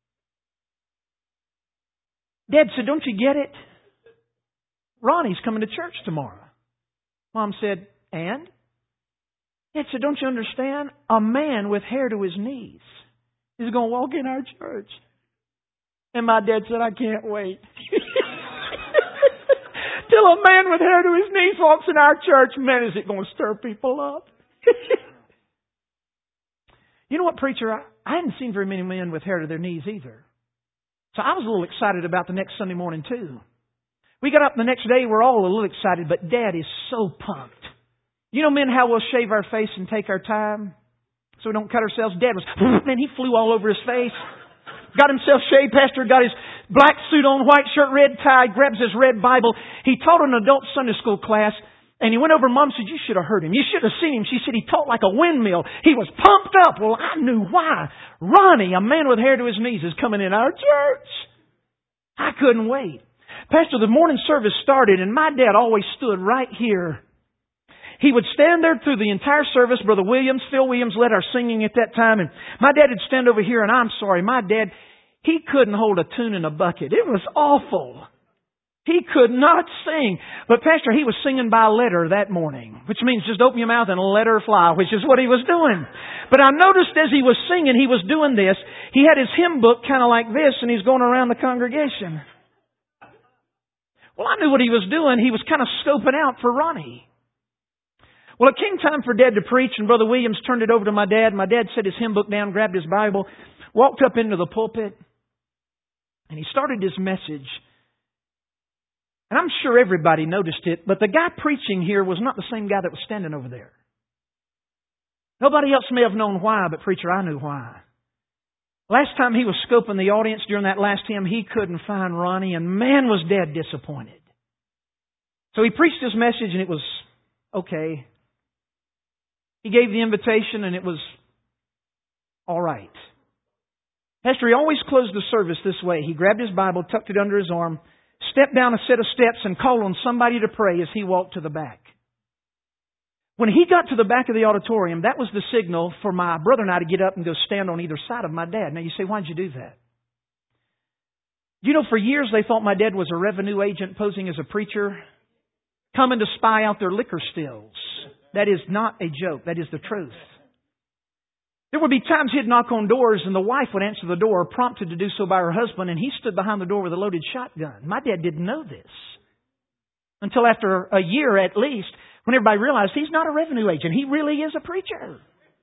Dad said, "Don't you get it? Ronnie's coming to church tomorrow." Mom said, "And?" Dad said, "Don't you understand? A man with hair to his knees is going to walk in our church." And my dad said, "I can't wait." Till a man with hair to his knees walks in our church. Man, is it going to stir people up? You know what, preacher? I hadn't seen very many men with hair to their knees either. So I was a little excited about the next Sunday morning too. We got up the next day, we're all a little excited, but Dad is so pumped. You know, men, how we'll shave our face and take our time so we don't cut ourselves? Dad was, man, he flew all over his face. Got himself shaved, Pastor, got his black suit on, white shirt, red tie, grabs his red Bible. He taught an adult Sunday school class, and he went over, Mom said, you should have heard him. You should have seen him. She said he taught like a windmill. He was pumped up. Well, I knew why. Ronnie, a man with hair to his knees, is coming in our church. I couldn't wait. Pastor, the morning service started, and my dad always stood right here. He would stand there through the entire service. Brother Williams, Phil Williams led our singing at that time. And my dad would stand over here, and I'm sorry, my dad, he couldn't hold a tune in a bucket. It was awful. He could not sing. But Pastor, he was singing by letter that morning, which means just open your mouth and let her fly, which is what he was doing. But I noticed as he was singing, he was doing this. He had his hymn book kind of like this, and he's going around the congregation. Well, I knew what he was doing. He was kind of scoping out for Ronnie. Well, it came time for Dad to preach, and Brother Williams turned it over to my dad. My dad set his hymn book down, grabbed his Bible, walked up into the pulpit, and he started his message. And I'm sure everybody noticed it, but the guy preaching here was not the same guy that was standing over there. Nobody else may have known why, but preacher, I knew why. Last time he was scoping the audience during that last hymn, he couldn't find Ronnie, and man was Dad disappointed. So he preached his message, and it was okay. He gave the invitation, and it was all right. Pastor, he always closed the service this way. He grabbed his Bible, tucked it under his arm, stepped down a set of steps, and called on somebody to pray as he walked to the back. When he got to the back of the auditorium, that was the signal for my brother and I to get up and go stand on either side of my dad. Now you say, why'd you do that? You know, for years they thought my dad was a revenue agent posing as a preacher, coming to spy out their liquor stills. That is not a joke. That is the truth. There would be times he'd knock on doors and the wife would answer the door, prompted to do so by her husband, and he stood behind the door with a loaded shotgun. My dad didn't know this until after a year at least, when everybody realized he's not a revenue agent. He really is a preacher.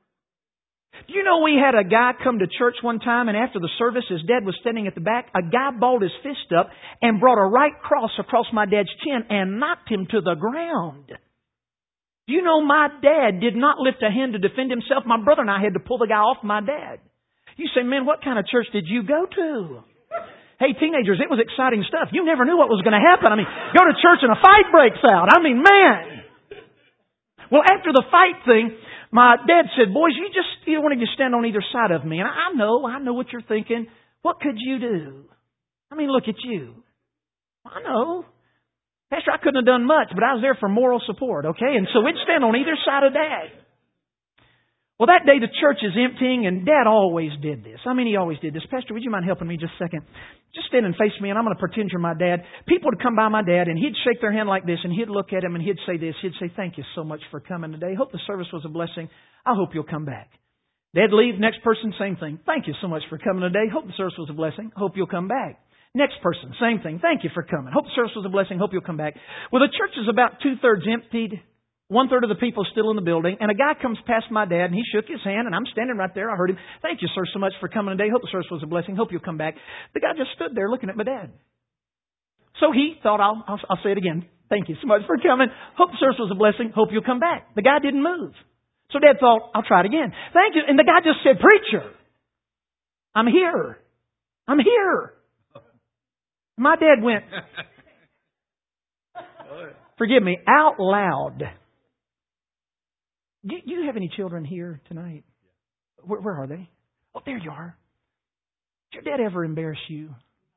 Do you know we had a guy come to church one time, and after the service, his dad was standing at the back, a guy balled his fist up and brought a right cross across my dad's chin and knocked him to the ground. Do you know my dad did not lift a hand to defend himself? My brother and I had to pull the guy off my dad. You say, man, what kind of church did you go to? Hey, teenagers, it was exciting stuff. You never knew what was going to happen. I mean, go to church and a fight breaks out. I mean, man. Well, after the fight thing, my dad said, boys, you wanted to stand on either side of me. And I know what you're thinking. What could you do? I mean, look at you. I know. Pastor, I couldn't have done much, but I was there for moral support, okay? And so we'd stand on either side of Dad. Well, that day the church is emptying, and Dad always did this. I mean, he always did this. Pastor, would you mind helping me just a second? Just stand and face me, and I'm going to pretend you're my dad. People would come by my dad, and he'd shake their hand like this, and he'd look at him, and he'd say this. He'd say, thank you so much for coming today. Hope the service was a blessing. I hope you'll come back. Dad'd leave. Next person, same thing. Thank you so much for coming today. Hope the service was a blessing. Hope you'll come back. Next person, same thing. Thank you for coming. Hope the service was a blessing. Hope you'll come back. Well, the church is about 2/3 emptied. 1/3 of the people still in the building. And a guy comes past my dad, and he shook his hand, and I'm standing right there. I heard him. Thank you, sir, so much for coming today. Hope the service was a blessing. Hope you'll come back. The guy just stood there looking at my dad. So he thought, I'll say it again. Thank you so much for coming. Hope the service was a blessing. Hope you'll come back. The guy didn't move. So Dad thought, I'll try it again. Thank you. And the guy just said, preacher, I'm here. I'm here. My dad went, forgive me, out loud. Do you have any children here tonight? Where are they? Oh, there you are. Did your dad ever embarrass you?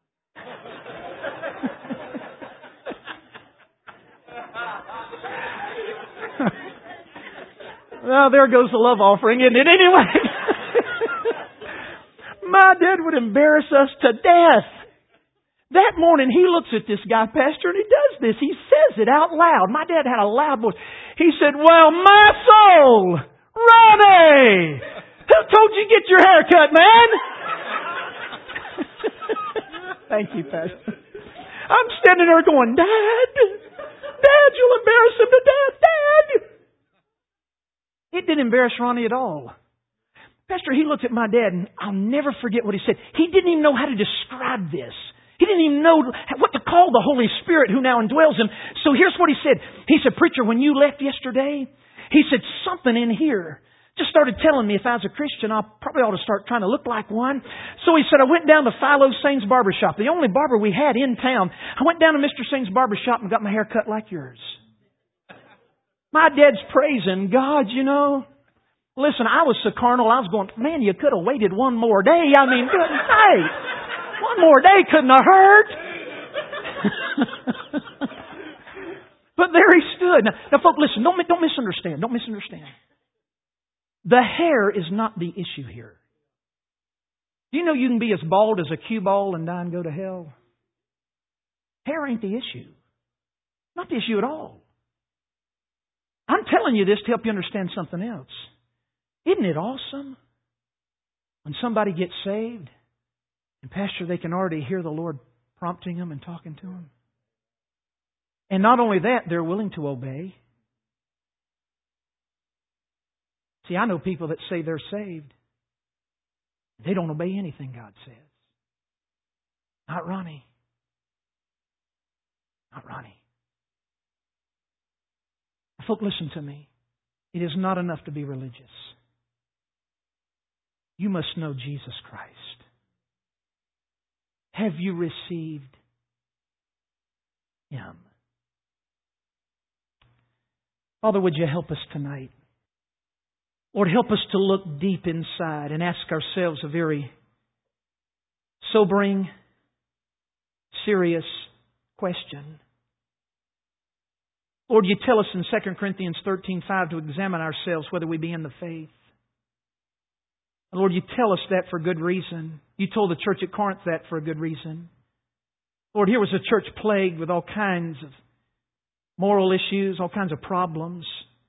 Well, there goes the love offering, isn't it? Anyway, my dad would embarrass us to death. That morning, he looks at this guy, Pastor, and he does this. He says it out loud. My dad had a loud voice. He said, well, my soul, Ronnie, who told you to get your hair cut, man? Thank you, Pastor. I'm standing there going, Dad, you'll embarrass him to death, Dad. It didn't embarrass Ronnie at all. Pastor, he looked at my dad, and I'll never forget what he said. He didn't even know how to describe this. He didn't even know what to call the Holy Spirit who now indwells him. So here's what he said. He said, "Preacher, when you left yesterday," he said, "something in here just started telling me if I was a Christian, I probably ought to start trying to look like one." So he said, "I went down to Philo Singh's barbershop, the only barber we had in town. I went down to Mr. Singh's barbershop and got my hair cut like yours." My dad's praising God, you know. Listen, I was so carnal, I was going, "Man, you could have waited one more day. I mean, good night. One more day couldn't have hurt." But there he stood. Now folks, listen, don't misunderstand. Don't misunderstand. The hair is not the issue here. Do you know you can be as bald as a cue ball and die and go to hell? Hair ain't the issue. Not the issue at all. I'm telling you this to help you understand something else. Isn't it awesome when somebody gets saved and, Pastor, they can already hear the Lord prompting them and talking to them? And not only that, they're willing to obey. See, I know people that say they're saved. They don't obey anything God says. Not Ronnie. Not Ronnie. Folks, listen to me. It is not enough to be religious. You must know Jesus Christ. Have you received Him? Father, would you help us tonight? Lord, help us to look deep inside and ask ourselves a very sobering, serious question. Lord, you tell us in 2 Corinthians 13:5 to examine ourselves whether we be in the faith. And Lord, you tell us that for good reason. You told the church at Corinth that for a good reason. Lord, here was a church plagued with all kinds of moral issues, all kinds of problems.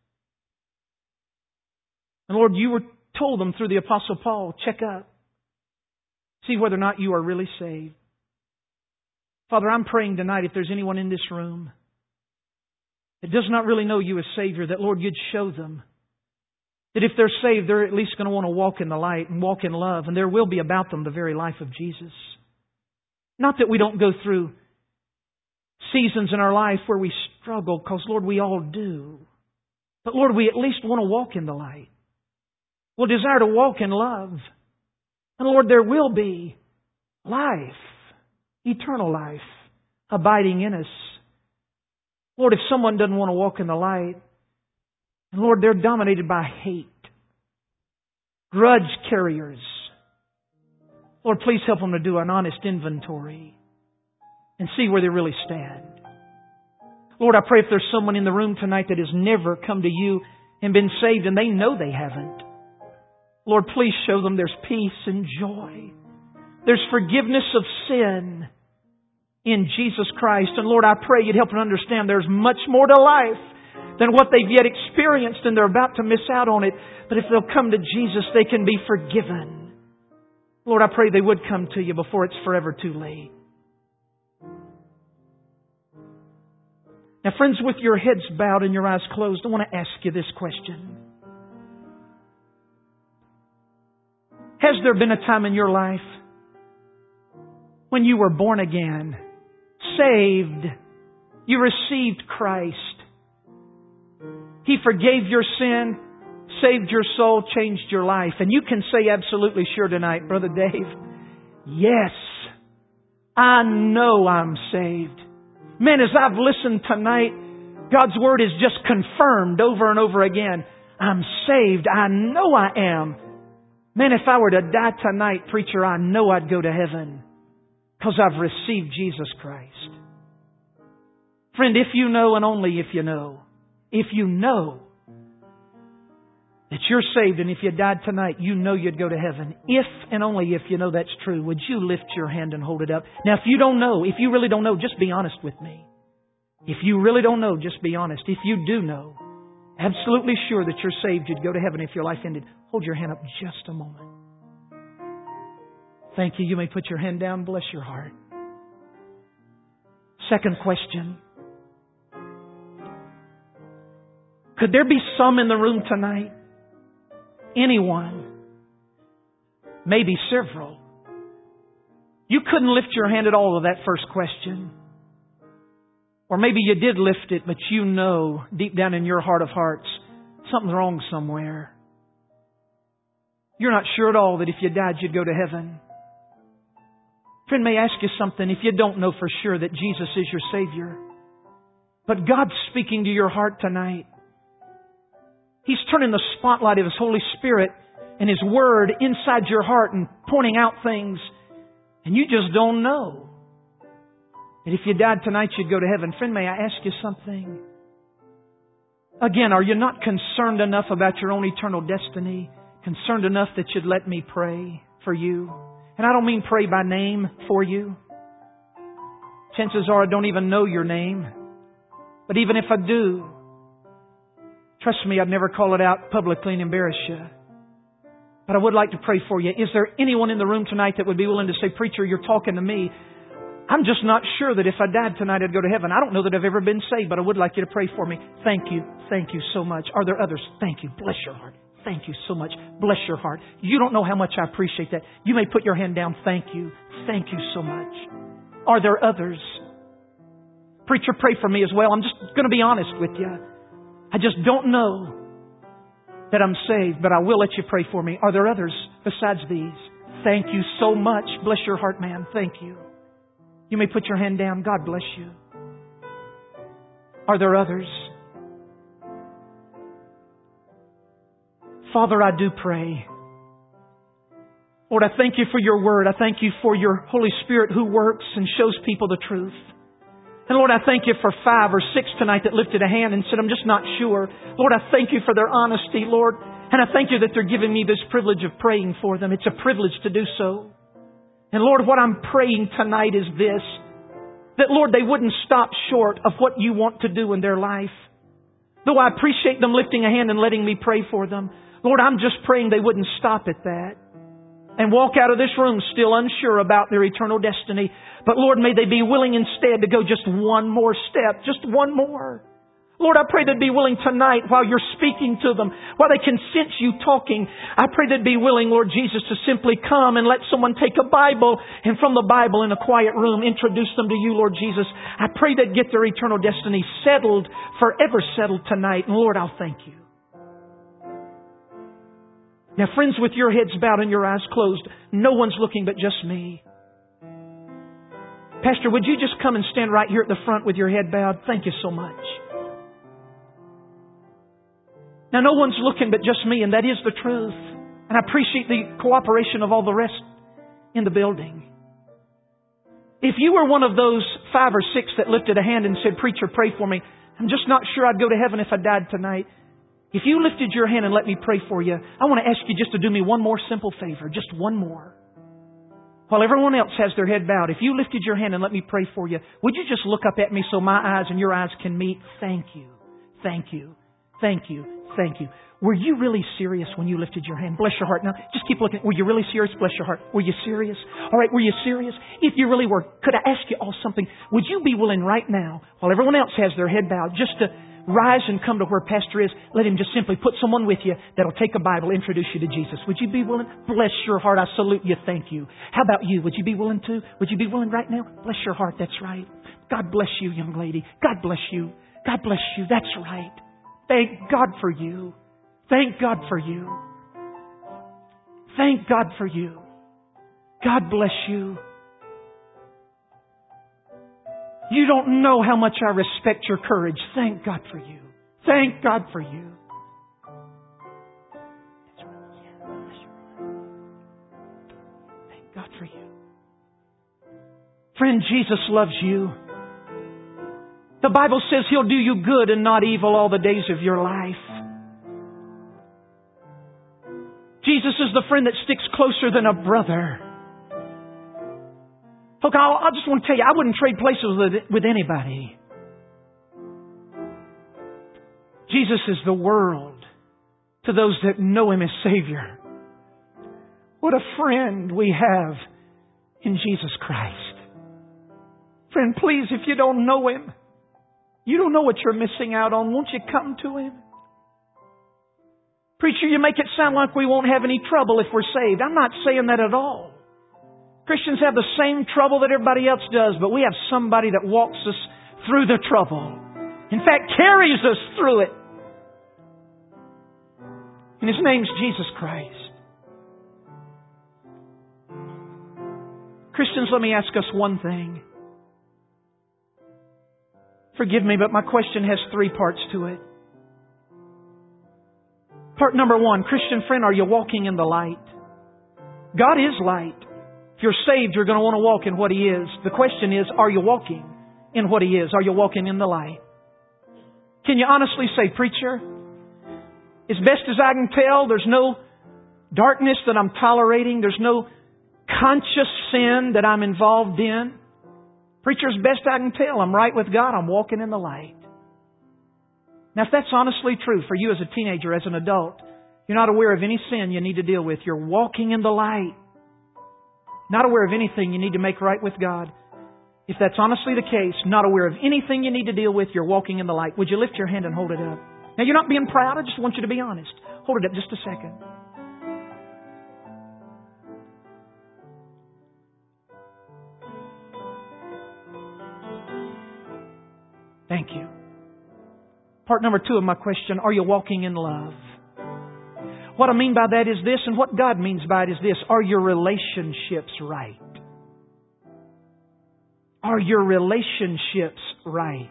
And Lord, you were told them through the Apostle Paul, check up. See whether or not you are really saved. Father, I'm praying tonight if there's anyone in this room that does not really know you as Savior, that, Lord, you'd show them that if they're saved, they're at least going to want to walk in the light and walk in love, and there will be about them the very life of Jesus. Not that we don't go through seasons in our life where we struggle, because, Lord, we all do. But, Lord, we at least want to walk in the light. We'll desire to walk in love. And, Lord, there will be life, eternal life, abiding in us. Lord, if someone doesn't want to walk in the light, and Lord, they're dominated by hate, grudge carriers, Lord, please help them to do an honest inventory and see where they really stand. Lord, I pray if there's someone in the room tonight that has never come to you and been saved and they know they haven't, Lord, please show them there's peace and joy. There's forgiveness of sin in Jesus Christ. And Lord, I pray you'd help them understand there's much more to life than what they've yet experienced, and they're about to miss out on it. But if they'll come to Jesus, they can be forgiven. Lord, I pray they would come to you before it's forever too late. Now, friends, with your heads bowed and your eyes closed, I want to ask you this question. Has there been a time in your life when you were born again, saved, you received Christ? He forgave your sin, saved your soul, changed your life. And you can say absolutely sure tonight, Brother Dave, yes, I know I'm saved. Man, as I've listened tonight, God's Word is just confirmed over and over again. I'm saved. I know I am. Man, if I were to die tonight, preacher, I know I'd go to heaven because I've received Jesus Christ. Friend, if you know, and only if you know that you're saved, and if you died tonight, you know you'd go to heaven. If and only if you know that's true, would you lift your hand and hold it up? Now, if you don't know, if you really don't know, just be honest with me. If you really don't know, just be honest. If you do know, absolutely sure that you're saved, you'd go to heaven if your life ended, hold your hand up just a moment. Thank you. You may put your hand down. Bless your heart. Second question. Could there be some in the room tonight? Anyone maybe several. You couldn't lift your hand at all to that first question. Or maybe you did lift it, but you know deep down in your heart of hearts, something's wrong somewhere. You're not sure at all that if you died, you'd go to heaven. Friend, may I ask you something? If you don't know for sure that Jesus is your Savior, but God's speaking to your heart tonight. He's turning the spotlight of His Holy Spirit and His Word inside your heart and pointing out things, and you just don't know that if you died tonight, you'd go to heaven. Friend, may I ask you something? Again, are you not concerned enough about your own eternal destiny? Concerned enough that you'd let me pray for you? And I don't mean pray by name for you. Chances are I don't even know your name. But even if I do, trust me, I'd never call it out publicly and embarrass you. But I would like to pray for you. Is there anyone in the room tonight that would be willing to say, "Preacher, you're talking to me. I'm just not sure that if I died tonight, I'd go to heaven. I don't know that I've ever been saved, but I would like you to pray for me." Thank you. Thank you so much. Are there others? Thank you. Bless your heart. Thank you so much. Bless your heart. You don't know how much I appreciate that. You may put your hand down. Thank you. Thank you so much. Are there others? Preacher, pray for me as well. I'm just going to be honest with you. I just don't know that I'm saved, but I will let you pray for me. Are there others besides these? Thank you so much. Bless your heart, man. Thank you. You may put your hand down. God bless you. Are there others? Father, I do pray. Lord, I thank you for your word. I thank you for your Holy Spirit who works and shows people the truth. And Lord, I thank you for 5 or 6 tonight that lifted a hand and said, "I'm just not sure." Lord, I thank you for their honesty, Lord. And I thank you that they're giving me this privilege of praying for them. It's a privilege to do so. And Lord, what I'm praying tonight is this, that Lord, they wouldn't stop short of what you want to do in their life. Though I appreciate them lifting a hand and letting me pray for them, Lord, I'm just praying they wouldn't stop at that and walk out of this room still unsure about their eternal destiny. But Lord, may they be willing instead to go just one more step, just one more. Lord, I pray they'd be willing tonight while you're speaking to them, while they can sense you talking. I pray they'd be willing, Lord Jesus, to simply come and let someone take a Bible and from the Bible in a quiet room introduce them to you, Lord Jesus. I pray they'd get their eternal destiny settled, forever settled tonight. And Lord, I'll thank you. Now, friends, with your heads bowed and your eyes closed, no one's looking but just me. Pastor, would you just come and stand right here at the front with your head bowed? Thank you so much. Now, no one's looking but just me, and that is the truth. And I appreciate the cooperation of all the rest in the building. If you were one of those 5 or 6 that lifted a hand and said, "Preacher, pray for me. I'm just not sure I'd go to heaven if I died tonight." If you lifted your hand and let me pray for you, I want to ask you just to do me one more simple favor. Just one more. While everyone else has their head bowed, if you lifted your hand and let me pray for you, would you just look up at me so my eyes and your eyes can meet? Thank you. Thank you. Thank you. Thank you. Were you really serious when you lifted your hand? Bless your heart. Now, just keep looking. Were you really serious? Bless your heart. Were you serious? All right, were you serious? If you really were, could I ask you all something? Would you be willing right now, while everyone else has their head bowed, just to rise and come to where Pastor is? Let him just simply put someone with you that'll take a Bible, introduce you to Jesus. Would you be willing? Bless your heart. I salute you. Thank you. How about you? Would you be willing to? Would you be willing right now? Bless your heart. That's right. God bless you, young lady. God bless you. God bless you. That's right. Thank God for you. Thank God for you. Thank God for you. God bless you. You don't know how much I respect your courage. Thank God for you. Thank God for you. Thank God for you. Friend, Jesus loves you. The Bible says He'll do you good and not evil all the days of your life. Jesus is the friend that sticks closer than a brother. Look, I just want to tell you, I wouldn't trade places with anybody. Jesus is the world to those that know Him as Savior. What a friend we have in Jesus Christ. Friend, please, if you don't know Him, you don't know what you're missing out on. Won't you come to Him? Preacher, you make it sound like we won't have any trouble if we're saved. I'm not saying that at all. Christians have the same trouble that everybody else does, but we have somebody that walks us through the trouble. In fact, carries us through it. And His name's Jesus Christ. Christians, let me ask us one thing. Forgive me, but my question has three parts to it. Part number one, Christian friend, are you walking in the light? God is light. If you're saved, you're going to want to walk in what He is. The question is, are you walking in what He is? Are you walking in the light? Can you honestly say, preacher, as best as I can tell, there's no darkness that I'm tolerating. There's no conscious sin that I'm involved in. Preacher, as best I can tell, I'm right with God. I'm walking in the light. Now, if that's honestly true for you as a teenager, as an adult, you're not aware of any sin you need to deal with. You're walking in the light. Not aware of anything you need to make right with God. If that's honestly the case, not aware of anything you need to deal with, you're walking in the light. Would you lift your hand and hold it up? Now, you're not being proud. I just want you to be honest. Hold it up just a second. Thank you. Part number two of my question, are you walking in love? What I mean by that is this, and what God means by it is this. Are your relationships right? Are your relationships right?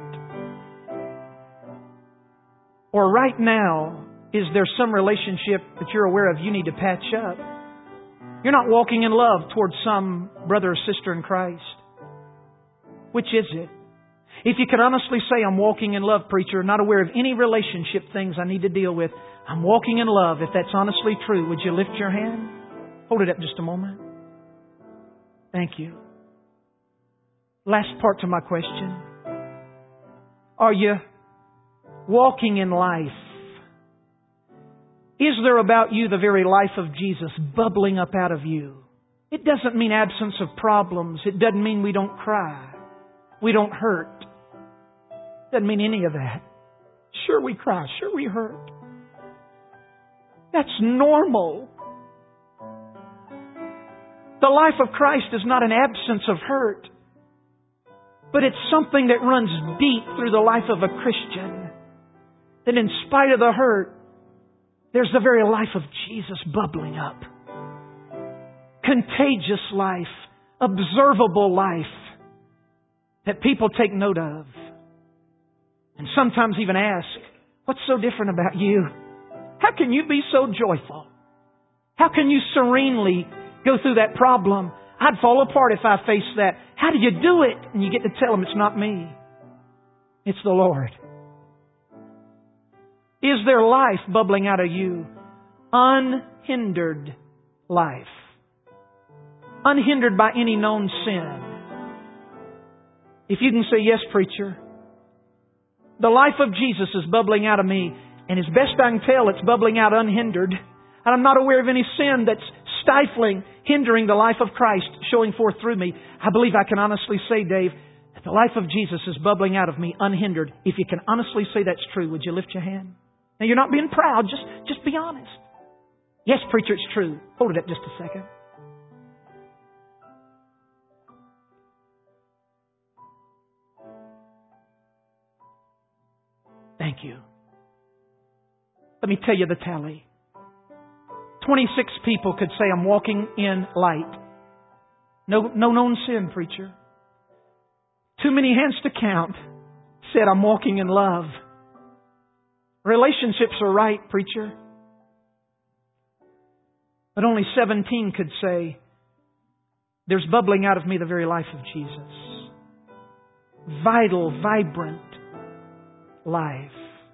Or right now, is there some relationship that you're aware of you need to patch up? You're not walking in love towards some brother or sister in Christ. Which is it? If you can honestly say, I'm walking in love, preacher, not aware of any relationship things I need to deal with, I'm walking in love. If that's honestly true, would you lift your hand? Hold it up just a moment. Thank you. Last part to my question. Are you walking in life? Is there about you the very life of Jesus bubbling up out of you? It doesn't mean absence of problems. It doesn't mean we don't cry. We don't hurt. Doesn't mean any of that. Sure we cry. Sure we hurt. That's normal. The life of Christ is not an absence of hurt, but it's something that runs deep through the life of a Christian. That in spite of the hurt, there's the very life of Jesus bubbling up. Contagious life. Observable life. That people take note of. And sometimes even ask, what's so different about you? How can you be so joyful? How can you serenely go through that problem? I'd fall apart if I faced that. How do you do it? And you get to tell them it's not me. It's the Lord. Is there life bubbling out of you? Unhindered life. Unhindered by any known sin. If you can say, yes, preacher, the life of Jesus is bubbling out of me, and as best I can tell, it's bubbling out unhindered. And I'm not aware of any sin that's stifling, hindering the life of Christ showing forth through me. I believe I can honestly say, Dave, that the life of Jesus is bubbling out of me unhindered. If you can honestly say that's true, would you lift your hand? Now, you're not being proud. Just be honest. Yes, preacher, it's true. Hold it up just a second. Thank you. Let me tell you the tally. 26 people could say, I'm walking in light. No known sin, preacher. Too many hands to count said, I'm walking in love. Relationships are right, preacher. But only 17 could say, there's bubbling out of me the very life of Jesus. Vital, vibrant life.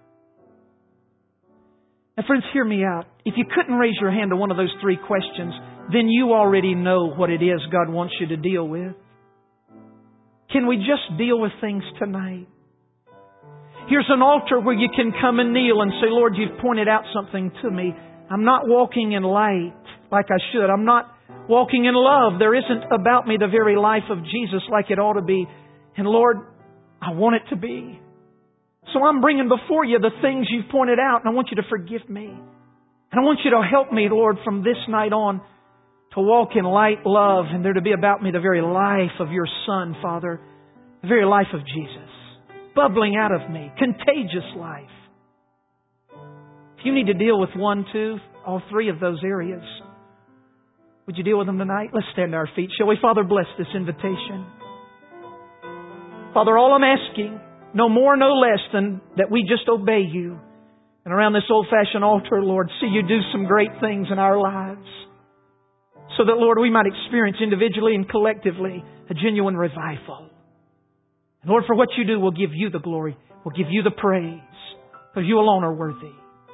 Now, friends, hear me out. If you couldn't raise your hand to one of those three questions, then you already know what it is God wants you to deal with. Can we just deal with things tonight? Here's an altar where you can come and kneel and say, Lord, you've pointed out something to me. I'm not walking in light like I should. I'm not walking in love. There isn't about me the very life of Jesus like it ought to be. And Lord, I want it to be. So I'm bringing before you the things you've pointed out, and I want you to forgive me. And I want You to help me, Lord, from this night on to walk in light, love, and there to be about me the very life of Your Son, Father, the very life of Jesus, bubbling out of me, contagious life. If you need to deal with one, two, all three of those areas, would you deal with them tonight? Let's stand to our feet, shall we? Father, bless this invitation. Father, all I'm asking, no more, no less than that we just obey You. And around this old-fashioned altar, Lord, see You do some great things in our lives. So that, Lord, we might experience individually and collectively a genuine revival. And Lord, for what You do, we'll give You the glory. We'll give You the praise. Because You alone are worthy.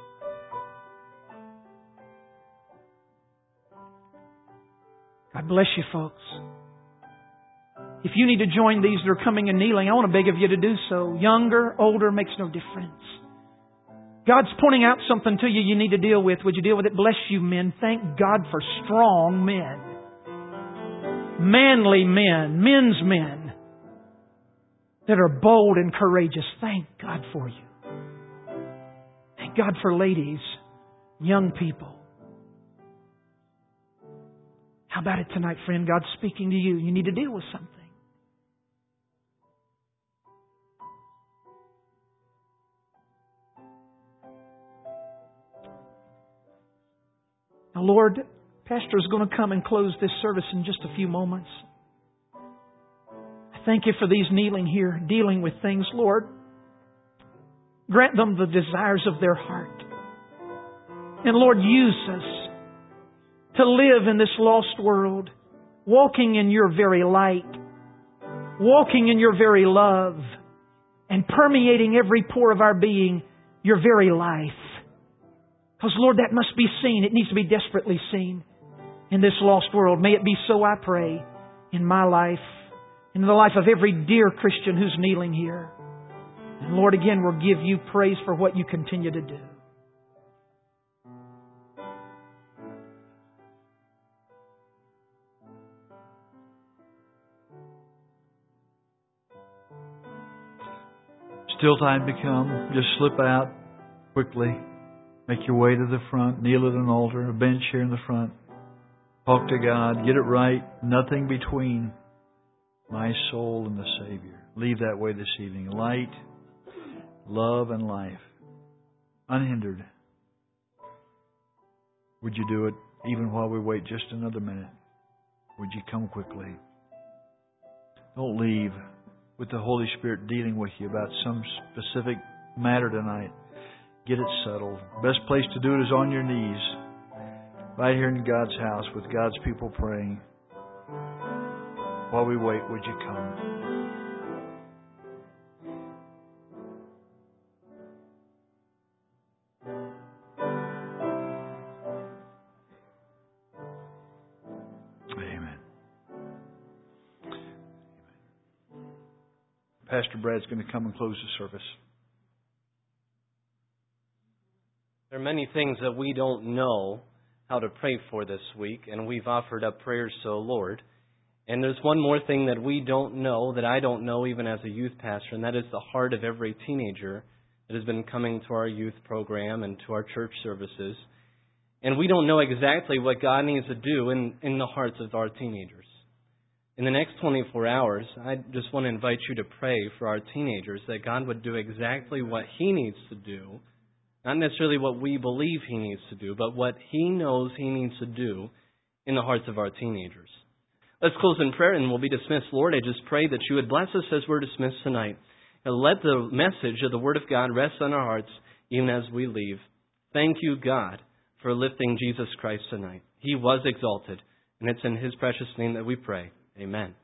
God bless you, folks. If you need to join these that are coming and kneeling, I want to beg of you to do so. Younger, older, makes no difference. God's pointing out something to you you need to deal with. Would you deal with it? Bless you, men. Thank God for strong men. Manly men. Men's men. That are bold and courageous. Thank God for you. Thank God for ladies. Young people. How about it tonight, friend? God's speaking to you. You need to deal with something. Now, Lord, Pastor is going to come and close this service in just a few moments. I thank You for these kneeling here, dealing with things, Lord. Grant them the desires of their heart. And Lord, use us to live in this lost world, walking in Your very light, walking in Your very love, and permeating every pore of our being, Your very life. Because, Lord, that must be seen. It needs to be desperately seen in this lost world. May it be so, I pray, in my life, in the life of every dear Christian who's kneeling here. And Lord, again, we'll give You praise for what You continue to do. Still time to come. Just slip out quickly. Make your way to the front. Kneel at an altar, a bench here in the front. Talk to God. Get it right. Nothing between my soul and the Savior. Leave that way this evening. Light, love, and life. Unhindered. Would you do it even while we wait just another minute? Would you come quickly? Don't leave with the Holy Spirit dealing with you about some specific matter tonight. Get it settled. Best place to do it is on your knees. Right here in God's house with God's people praying. While we wait, would you come? Amen. Pastor Brad's going to come and close the service. There are many things that we don't know how to pray for this week, and we've offered up prayers to the Lord. And there's one more thing that we don't know, that I don't know even as a youth pastor, and that is the heart of every teenager that has been coming to our youth program and to our church services. And we don't know exactly what God needs to do in the hearts of our teenagers. In the next 24 hours, I just want to invite you to pray for our teenagers, that God would do exactly what He needs to do. Not necessarily what we believe He needs to do, but what He knows He needs to do in the hearts of our teenagers. Let's close in prayer and we'll be dismissed. Lord, I just pray that You would bless us as we're dismissed tonight. And let the message of the Word of God rest on our hearts even as we leave. Thank You, God, for lifting Jesus Christ tonight. He was exalted, and it's in His precious name that we pray. Amen.